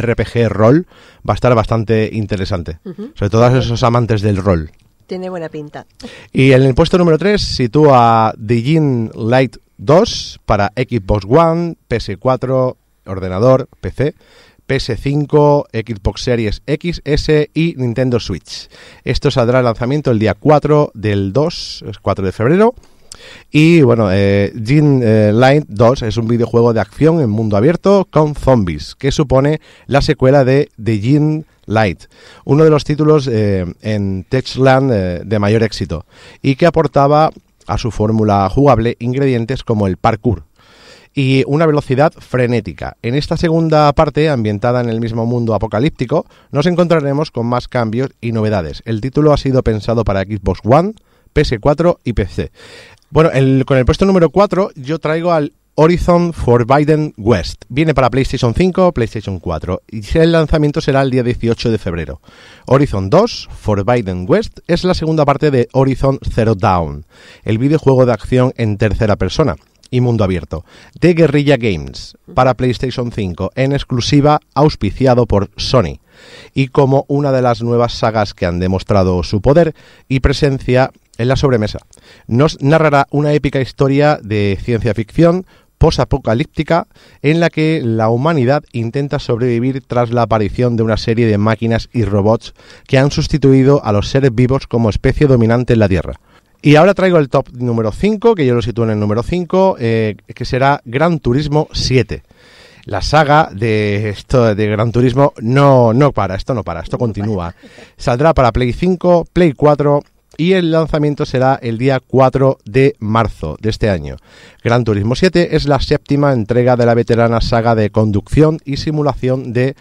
Tiene buena pinta. Y en el puesto número 3 sitúa The Dying Light 2 para Xbox One, PS4, ordenador, PC, PS5, Xbox Series X, S y Nintendo Switch. Esto saldrá al lanzamiento el día 4 del 2, es 4 de febrero. Y bueno, Dying Light 2 es un videojuego de acción en mundo abierto con zombies, que supone la secuela de The Dying Light, uno de los títulos en Techland de mayor éxito, y que aportaba a su fórmula jugable ingredientes como el parkour y una velocidad frenética. En esta segunda parte, ambientada en el mismo mundo apocalíptico, nos encontraremos con más cambios y novedades. El título ha sido pensado para Xbox One, PS4 y PC. Bueno, con el puesto número 4 yo traigo al Horizon Forbidden West. Viene para PlayStation 5, PlayStation 4 y el lanzamiento será el día 18 de febrero. Horizon 2 Forbidden West es la segunda parte de Horizon Zero Dawn, el videojuego de acción en tercera persona y mundo abierto de Guerrilla Games para PlayStation 5, en exclusiva auspiciado por Sony, y como una de las nuevas sagas que han demostrado su poder y presencia en la sobremesa. Nos narrará una épica historia de ciencia ficción posapocalíptica en la que la humanidad intenta sobrevivir tras la aparición de una serie de máquinas y robots que han sustituido a los seres vivos como especie dominante en la Tierra. Y ahora traigo el top número 5, que yo lo sitúo en el número 5, que será Gran Turismo 7. La saga de Gran Turismo no para, esto continúa. Saldrá para Play 5, Play 4 y el lanzamiento será el día 4 de marzo de este año. Gran Turismo 7 es la séptima entrega de la veterana saga de conducción y simulación de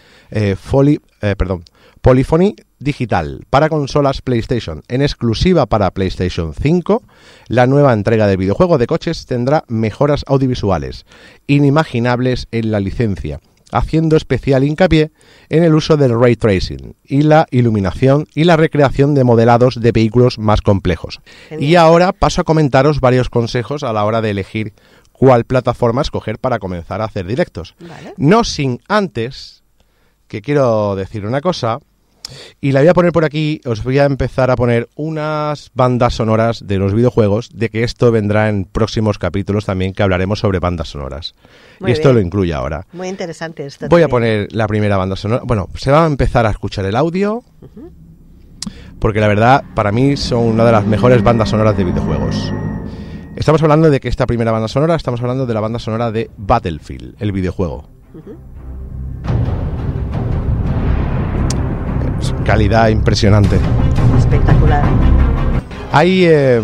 Polyphony digital para consolas PlayStation. En exclusiva para PlayStation 5, la nueva entrega de videojuego de coches tendrá mejoras audiovisuales inimaginables en la licencia, haciendo especial hincapié en el uso del ray tracing y la iluminación y la recreación de modelados de vehículos más complejos. Y ahora paso a comentaros varios consejos a la hora de elegir cuál plataforma escoger para comenzar a hacer directos. Vale. No sin antes, que quiero decir una cosa, y la voy a poner por aquí. Os voy a empezar a poner unas bandas sonoras de los videojuegos, de que esto vendrá en próximos capítulos también, que hablaremos sobre bandas sonoras. Muy y esto bien. Lo incluye ahora. Muy interesante esto. Voy a poner la primera banda sonora. Bueno, se va a empezar a escuchar el audio, porque la verdad, para mí, son una de las mejores bandas sonoras de videojuegos. Estamos hablando de que esta primera banda sonora, estamos hablando de la banda sonora de Battlefield, el videojuego. Calidad impresionante. Espectacular. Hay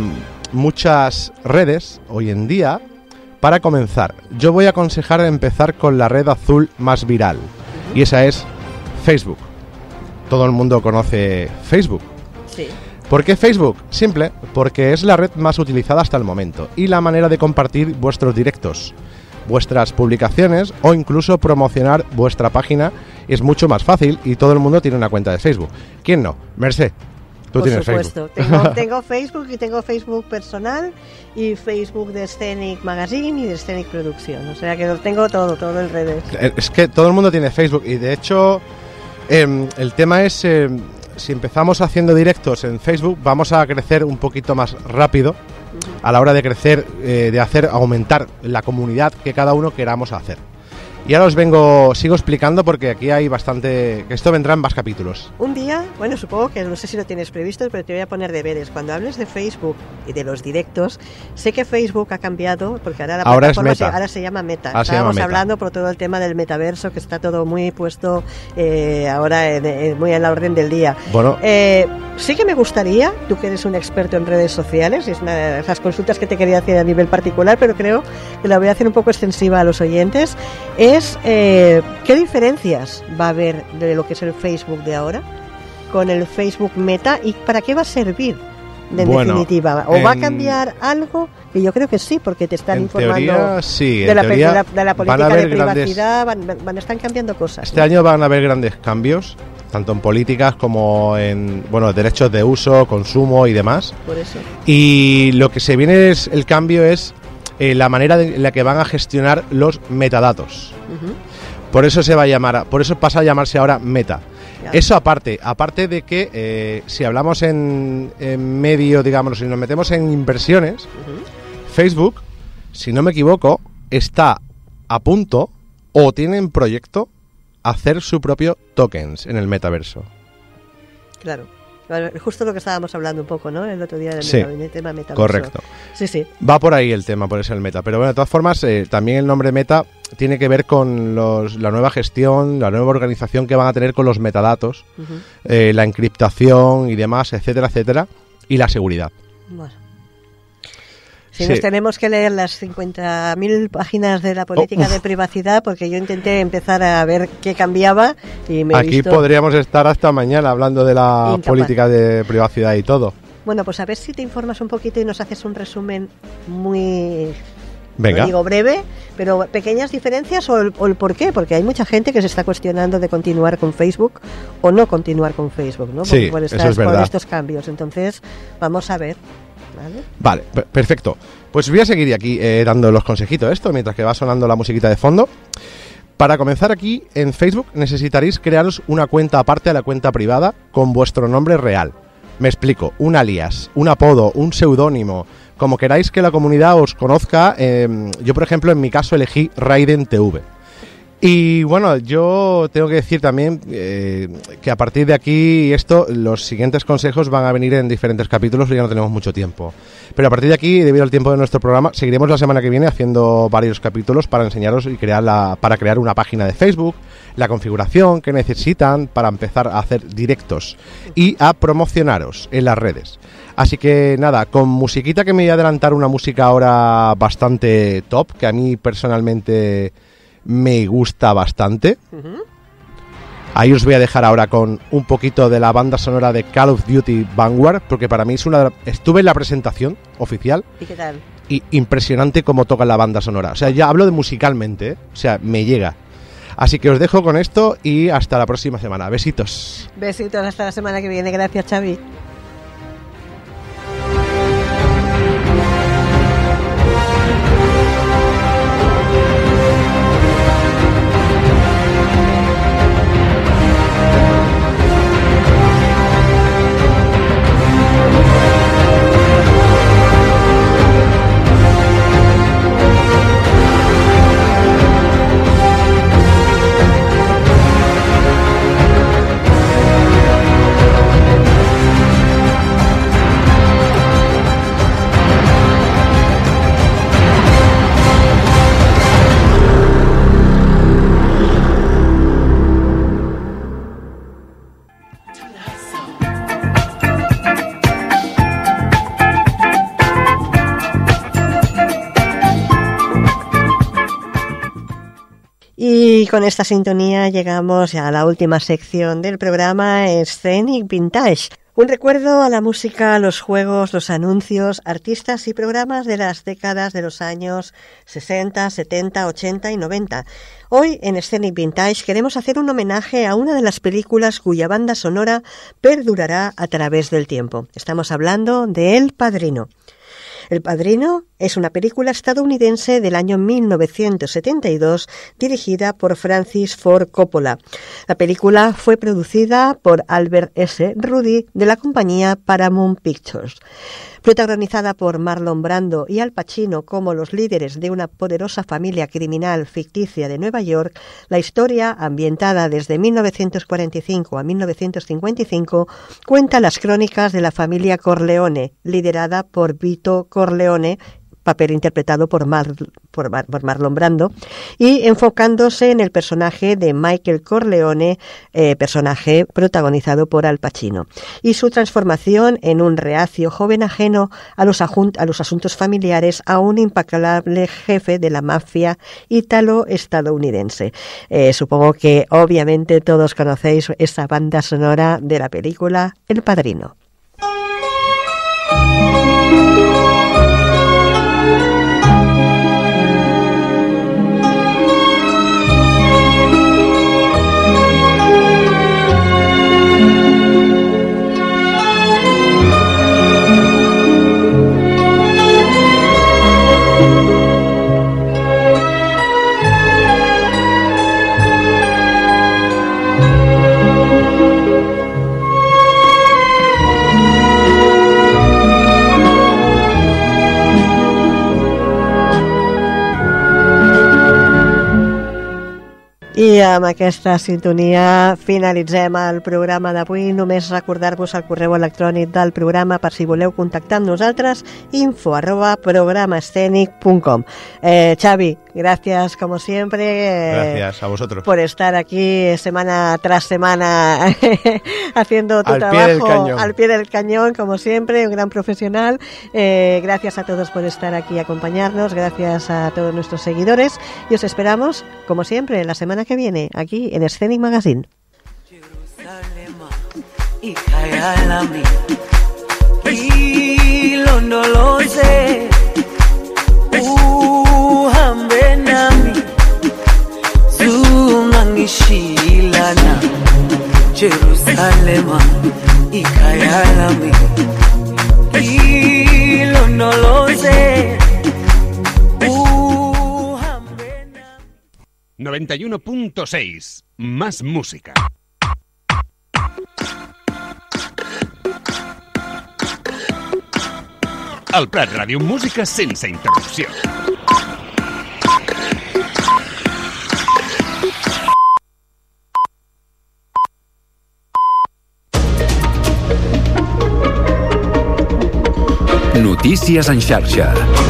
muchas redes hoy en día para comenzar. Yo voy a aconsejar empezar con la red azul más viral, y esa es Facebook. Todo el mundo conoce Facebook. Sí. ¿Por qué Facebook? Simple, porque es la red más utilizada hasta el momento y la manera de compartir vuestros directos, vuestras publicaciones o incluso promocionar vuestra página es mucho más fácil, y todo el mundo tiene una cuenta de Facebook. ¿Quién no? Mercé, tú tienes Facebook. Por supuesto, tengo Facebook, y tengo Facebook personal y Facebook de Scenic Magazine y de Scenic Producción. O sea que lo tengo todo en redes. Es que todo el mundo tiene Facebook, y de hecho el tema es si empezamos haciendo directos en Facebook vamos a crecer un poquito más rápido a la hora de crecer, de hacer aumentar la comunidad que cada uno queramos hacer. Y ahora sigo explicando, porque aquí hay bastante, que esto vendrá en más capítulos. Un día, bueno, supongo que no sé si lo tienes previsto, pero te voy a poner deberes. Cuando hables de Facebook y de los directos, sé que Facebook ha cambiado, porque ahora la plataforma ahora se llama Meta. Estábamos hablando por todo el tema del metaverso, que está todo muy puesto ahora muy en la orden del día. Bueno, sí que me gustaría, tú que eres un experto en redes sociales, es una de esas consultas que te quería hacer a nivel particular, pero creo que la voy a hacer un poco extensiva a los oyentes, ¿qué diferencias va a haber de lo que es el Facebook de ahora con el Facebook Meta, y para qué va a servir definitiva? ¿O va a cambiar algo? Que yo creo que sí, porque te están informando teoría, sí, de la política de privacidad, están cambiando cosas. Este año van a haber grandes cambios, tanto en políticas como en derechos de uso, consumo y demás. Por eso. Y lo que se viene es el cambio es la manera en la que van a gestionar los metadatos. Por eso pasa a llamarse ahora Meta. Eso aparte de que si hablamos en medio, digamos, si nos metemos en inversiones, Facebook, si no me equivoco, está a punto o tiene en proyecto hacer su propio tokens en el metaverso. Claro. Justo lo que estábamos hablando un poco, ¿no? El otro día del tema metaverso. Correcto. Sí. Va por ahí el tema, por eso el meta. Pero bueno, de todas formas, también el nombre meta tiene que ver con la nueva gestión, la nueva organización que van a tener con los metadatos, la encriptación y demás, etcétera, etcétera, y la seguridad. Bueno. Si nos tenemos que leer las 50.000 páginas de la política de privacidad, porque yo intenté empezar a ver qué cambiaba y me he Aquí visto podríamos estar hasta mañana hablando de la política de privacidad y todo. Bueno, pues a ver si te informas un poquito y nos haces un resumen muy... Venga. No digo breve, pero pequeñas diferencias o el por qué, porque hay mucha gente que se está cuestionando de continuar con Facebook o no continuar con Facebook, ¿no? Sí, por eso es verdad. Por estos cambios. Entonces, vamos a ver. Vale, perfecto. Pues voy a seguir aquí dando los consejitos esto mientras que va sonando la musiquita de fondo. Para comenzar aquí en Facebook necesitaréis crearos una cuenta aparte a la cuenta privada con vuestro nombre real. Me explico, un alias, un apodo, un seudónimo, como queráis que la comunidad os conozca. Yo, por ejemplo, en mi caso elegí Raiden TV. Y bueno, yo tengo que decir también que a partir de aquí los siguientes consejos van a venir en diferentes capítulos y ya no tenemos mucho tiempo. Pero a partir de aquí, debido al tiempo de nuestro programa, seguiremos la semana que viene haciendo varios capítulos para enseñaros y para crear una página de Facebook, la configuración que necesitan para empezar a hacer directos y a promocionaros en las redes. Así que nada, con musiquita, que me voy a adelantar una música ahora bastante top, que a mí personalmente me gusta bastante. Ahí os voy a dejar ahora con un poquito de la banda sonora de Call of Duty Vanguard, porque para mí es estuve en la presentación oficial. ¿Y qué tal? Y impresionante cómo toca la banda sonora. O sea, ya hablo de musicalmente, ¿eh? O sea, me llega. Así que os dejo con esto y hasta la próxima semana. Besitos. Besitos, hasta la semana que viene. Gracias, Xavi. Y con esta sintonía llegamos ya a la última sección del programa, Scenic Vintage. Un recuerdo a la música, los juegos, los anuncios, artistas y programas de las décadas de los años 60, 70, 80 y 90. Hoy en Scenic Vintage queremos hacer un homenaje a una de las películas cuya banda sonora perdurará a través del tiempo. Estamos hablando de El Padrino. El Padrino es una película estadounidense del año 1972 dirigida por Francis Ford Coppola. La película fue producida por Albert S. Ruddy de la compañía Paramount Pictures. Protagonizada por Marlon Brando y Al Pacino como los líderes de una poderosa familia criminal ficticia de Nueva York, la historia, ambientada desde 1945 a 1955, cuenta las crónicas de la familia Corleone, liderada por Vito Corleone, papel interpretado por Marlon Brando, y enfocándose en el personaje de Michael Corleone, personaje protagonizado por Al Pacino, y su transformación en un reacio joven ajeno a los asuntos familiares a un implacable jefe de la mafia ítalo-estadounidense. Supongo que obviamente todos conocéis esa banda sonora de la película El Padrino. I amb aquesta sintonia finalitzem el programa d'avui. Només recordar-vos el correu electrònic del programa per si voleu contactar amb nosaltres, info@programaescenic.com. Xavi, gracias como siempre. Gracias a vosotros. Por estar aquí semana tras semana haciendo tu trabajo al pie del cañón, como siempre, un gran profesional. Gracias a todos por estar aquí y acompañarnos. Gracias a todos nuestros seguidores. Y os esperamos, como siempre, la semana que viene, aquí en Scenic Magazine. Jerusalema ikayalami ilondoloze 91.6 Más música. Al Prat Ràdio, música sense interrupció. Notícies en xarxa.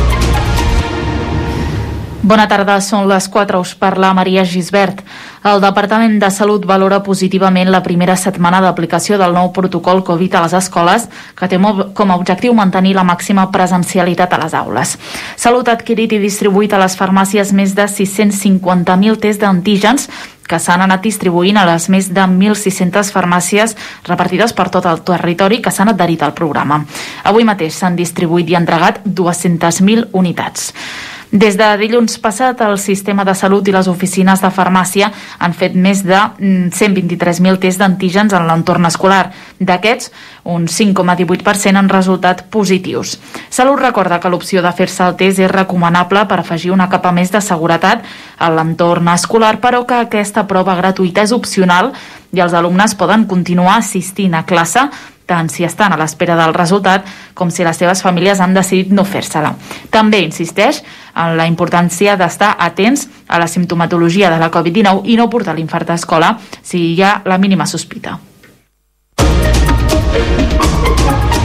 Bona tarda, són les 4, us parla Maria Gisbert. El Departament de Salut valora positivament la primera setmana d'aplicació del nou protocol Covid a les escoles, que té com a objectiu mantenir la màxima presencialitat a les aules. Salut ha adquirit i distribuït a les farmàcies més de 650.000 tests d'antígens que s'han anat distribuint a les més de 1.600 farmàcies repartides per tot el territori que s'han adherit al programa. Avui mateix s'han distribuït i entregat 200.000 unitats. Des de dilluns passat, el sistema de salut i les oficines de farmàcia han fet més de 123.000 tests d'antígens en l'entorn escolar. D'aquests, un 5,18% han resultat positius. Salut recorda que l'opció de fer-se el test és recomanable per afegir una capa més de seguretat a l'entorn escolar, però que aquesta prova gratuïta és opcional i els alumnes poden continuar assistint a classe tant si estan a l'espera del resultat com si les seves famílies han decidit no fer-se-la. També insisteix en la importància d'estar atents a la simptomatologia de la Covid-19 i no portar l'infart a escola si hi ha la mínima sospita.